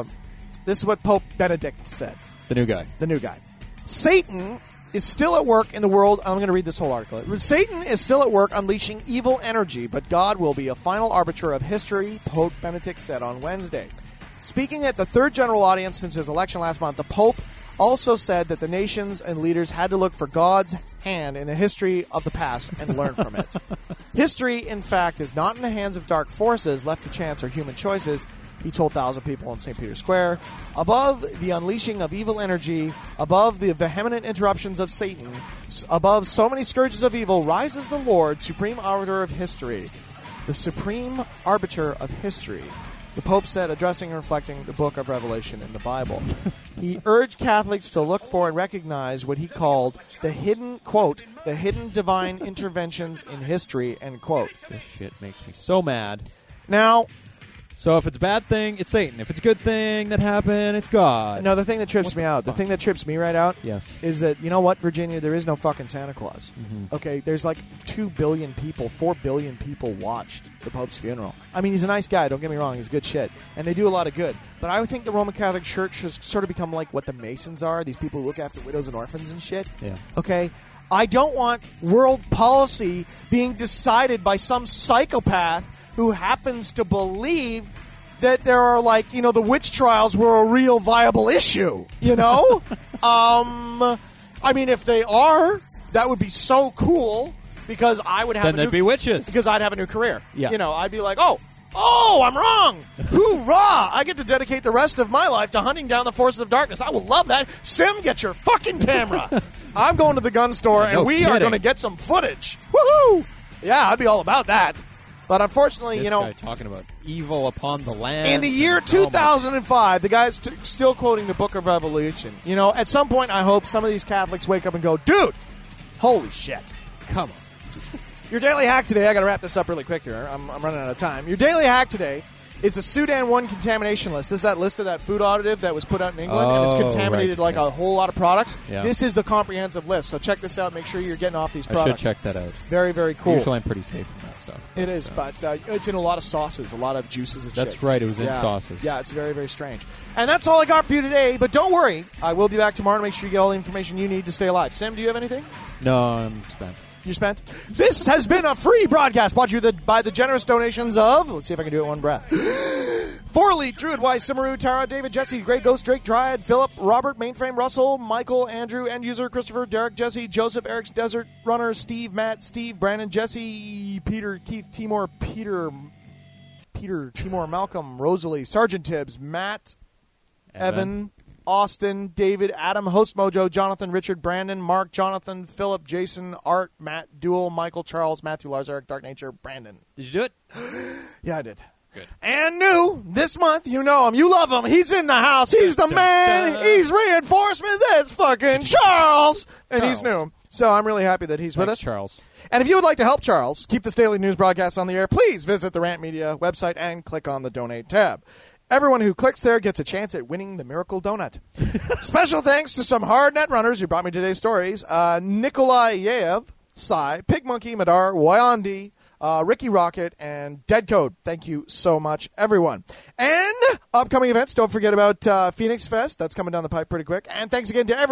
is what Pope Benedict said.
The new guy.
Satan is still at work in the world. I'm going to read this whole article. Satan is still at work unleashing evil energy, but God will be a final arbiter of history, Pope Benedict said on Wednesday. Speaking at the third general audience since his election last month, the Pope also said that the nations and leaders had to look for God's hand in the history of the past and learn from it. History, in fact, is not in the hands of dark forces left to chance or human choices, he told 1,000 people in St. Peter's Square. Above the unleashing of evil energy, above the vehement interruptions of Satan, above so many scourges of evil, rises the Lord, supreme arbiter of history. The supreme arbiter of history. The Pope said, addressing and reflecting the book of Revelation in the Bible. He urged Catholics to look for and recognize what he called the hidden, quote, the hidden divine interventions in history, end quote.
This shit makes me so mad.
Now,
so if it's a bad thing, it's Satan. If it's a good thing that happened, it's God.
No, the thing that trips me out, the thing that trips me right out is that, you know what, Virginia, there is no fucking Santa Claus. Mm-hmm. Okay, there's like 2 billion people, 4 billion people watched the Pope's funeral. I mean, he's a nice guy, don't get me wrong, he's good shit. And they do a lot of good. But I would think the Roman Catholic Church has sort of become like what the Masons are, these people who look after widows and orphans and shit.
Yeah.
Okay? I don't want world policy being decided by some psychopath who happens to believe that there are, like, you know, the witch trials were a real viable issue, you know? I mean, if they are, that would be so cool because I would have
then there'd be witches.
Because I'd have a new career.
Yeah.
You know, I'd be like, oh, I'm wrong. Hoorah! I get to dedicate the rest of my life to hunting down the forces of darkness. I will love that. Sim, get your fucking camera. I'm going to the gun store, and we are going to get some footage. Woohoo! Yeah, I'd be all about that. But unfortunately,
this
you know...
guy talking about evil upon the land.
In the year 2005, the guy's still quoting the Book of Revelation. You know, at some point, I hope some of these Catholics wake up and go, dude, holy shit.
Come on.
Your daily hack today, I got to wrap this up really quick here. I'm running out of time. Your daily hack today is a Sudan 1 contamination list. This is that list of that food additive that was put out in England, and it's contaminated a whole lot of products.
Yeah.
This is the comprehensive list. So check this out. Make sure you're getting off these products.
I should check that out.
Very, very cool.
Usually I'm pretty safe from that stuff.
It is, but it's in a lot of sauces, a lot of juices and shit.
That's right. It was in sauces.
Yeah, it's very, very strange. And that's all I got for you today. But don't worry. I will be back tomorrow to make sure you get all the information you need to stay alive. Sam, do you have anything?
No, I'm spent.
You're spent? This has been a free broadcast brought to you by the generous donations of, let's see if I can do it in one breath, Forley, Druid, Weiss, Simaru, Tara, David, Jesse, Grey Ghost, Drake, Dryad, Philip, Robert, Mainframe, Russell, Michael, Andrew, End User, Christopher, Derek, Jesse, Joseph, Eric's Desert Runner, Steve, Matt, Steve, Brandon, Jesse, Peter, Keith, Timor, Peter, Timor, Malcolm, Rosalie, Sergeant Tibbs, Matt, Evan, Austin, David, Adam, Host Mojo, Jonathan, Richard, Brandon, Mark, Jonathan, Philip, Jason, Art, Matt, Duel, Michael, Charles, Matthew, Lars, Eric, Dark Nature, Brandon.
Did you do it?
Yeah, I did.
Good.
And new this month, you know him, you love him. He's in the house. He's the man. He's reinforcements. It's fucking Charles, and he's new. So I'm really happy that he's with us,
Charles.
And if you would like to help Charles keep this daily news broadcast on the air, please visit the Rant Media website and click on the Donate tab. Everyone who clicks there gets a chance at winning the Miracle Donut. Special thanks to some hard net runners who brought me today's stories. Nikolai Yev, Sai, Pig Monkey, Madar, Wyandi, Ricky Rocket, and Dead Code. Thank you so much, everyone. And upcoming events, don't forget about Phoenix Fest. That's coming down the pipe pretty quick. And thanks again to everyone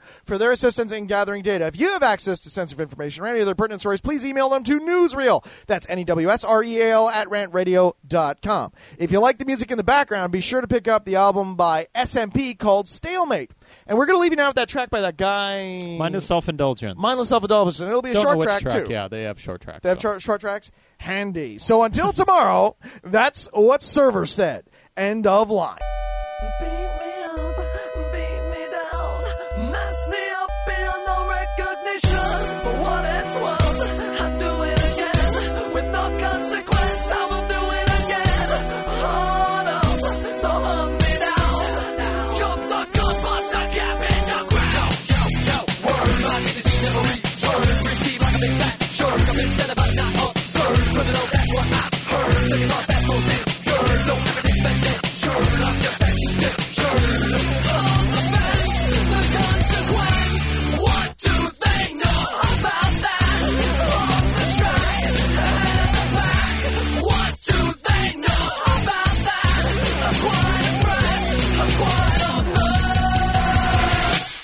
for their assistance in gathering data. If you have access to sensitive information or any other pertinent stories, please email them to newsreel. That's NEWSREAL at rantradio.com. If you like the music in the background, be sure to pick up the album by SMP called Stalemate. And we're going to leave you now with that track by that guy.
Mindless Self-Indulgence.
Mindless Self-Indulgence. And it'll be a short track, too.
Yeah, they have short tracks.
They have short tracks? Handy. So until tomorrow, that's what Server said. End of line.
Beat me up, beat me down, mess me up beyond no recognition. For what it's worth, I'll do it again. With no consequence, I will do it again. Hard up, so hunt me down. Jump the gun, bust a gap in the ground. Word, my dignity never returned. Receive like a big fat shirt. I've been said about not absurd. Criminal, that's what I've heard. Thinking lost, that's most absurd. Don't ever expect it. Sure, I'm just that sure. On the fence, the consequence. What do they know about that? On the track and the back. What do they know about that? I'm quite impressed. I'm quite impressed.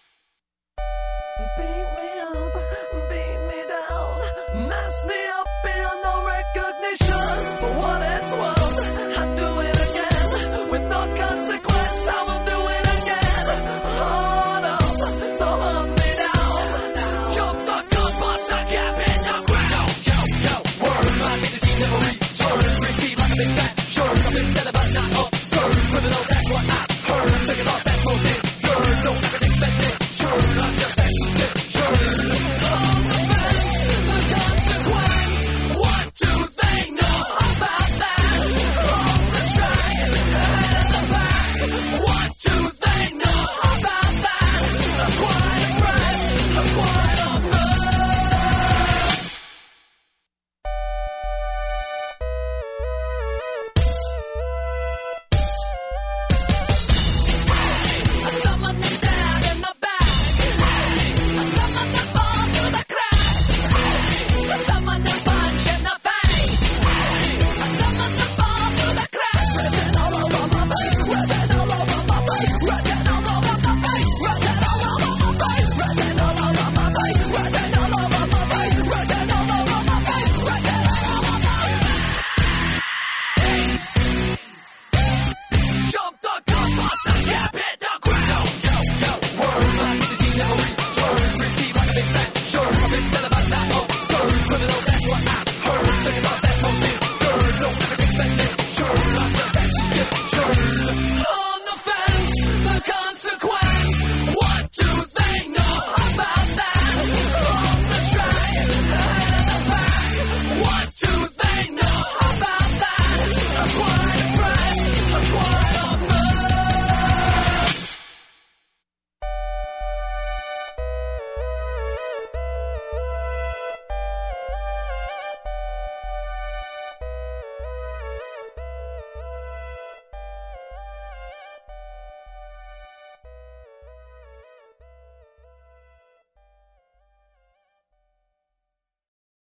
Beat me up, beat me down, mess me up beyond no recognition. For what it's worth, I do it again. With no consequence, I will do it again. Hard up, so hunt me down. Jump the gun, bust a gap in the ground. Word, my dignity never returned. Receive like a big fat shirt. I've been said about not absurd. Criminal, that's what I've heard. I'm thinking lost, that's most absurd. Don't ever expect it. Sure, I'm just that sure. On the fence, the consequence. What do they know about that? On the track and the back. What do they know about that? I'm quite impressed. I'm quite impressed. Someone is stabbed in the back. Someone that fall through the cracks. Someone that punch in the face. Someone that fall through the cracks. Written all over my face. Written all over my face. Written all over my face. Written all over my face. Written all over my face. Written all over my face. Written all over my face. Written all over my face. Jump the gun, bust a gap in the ground. Word, my dignity never returned. Receive like a big fat shirt. I've been said about that absurd. Criminal, that's what I've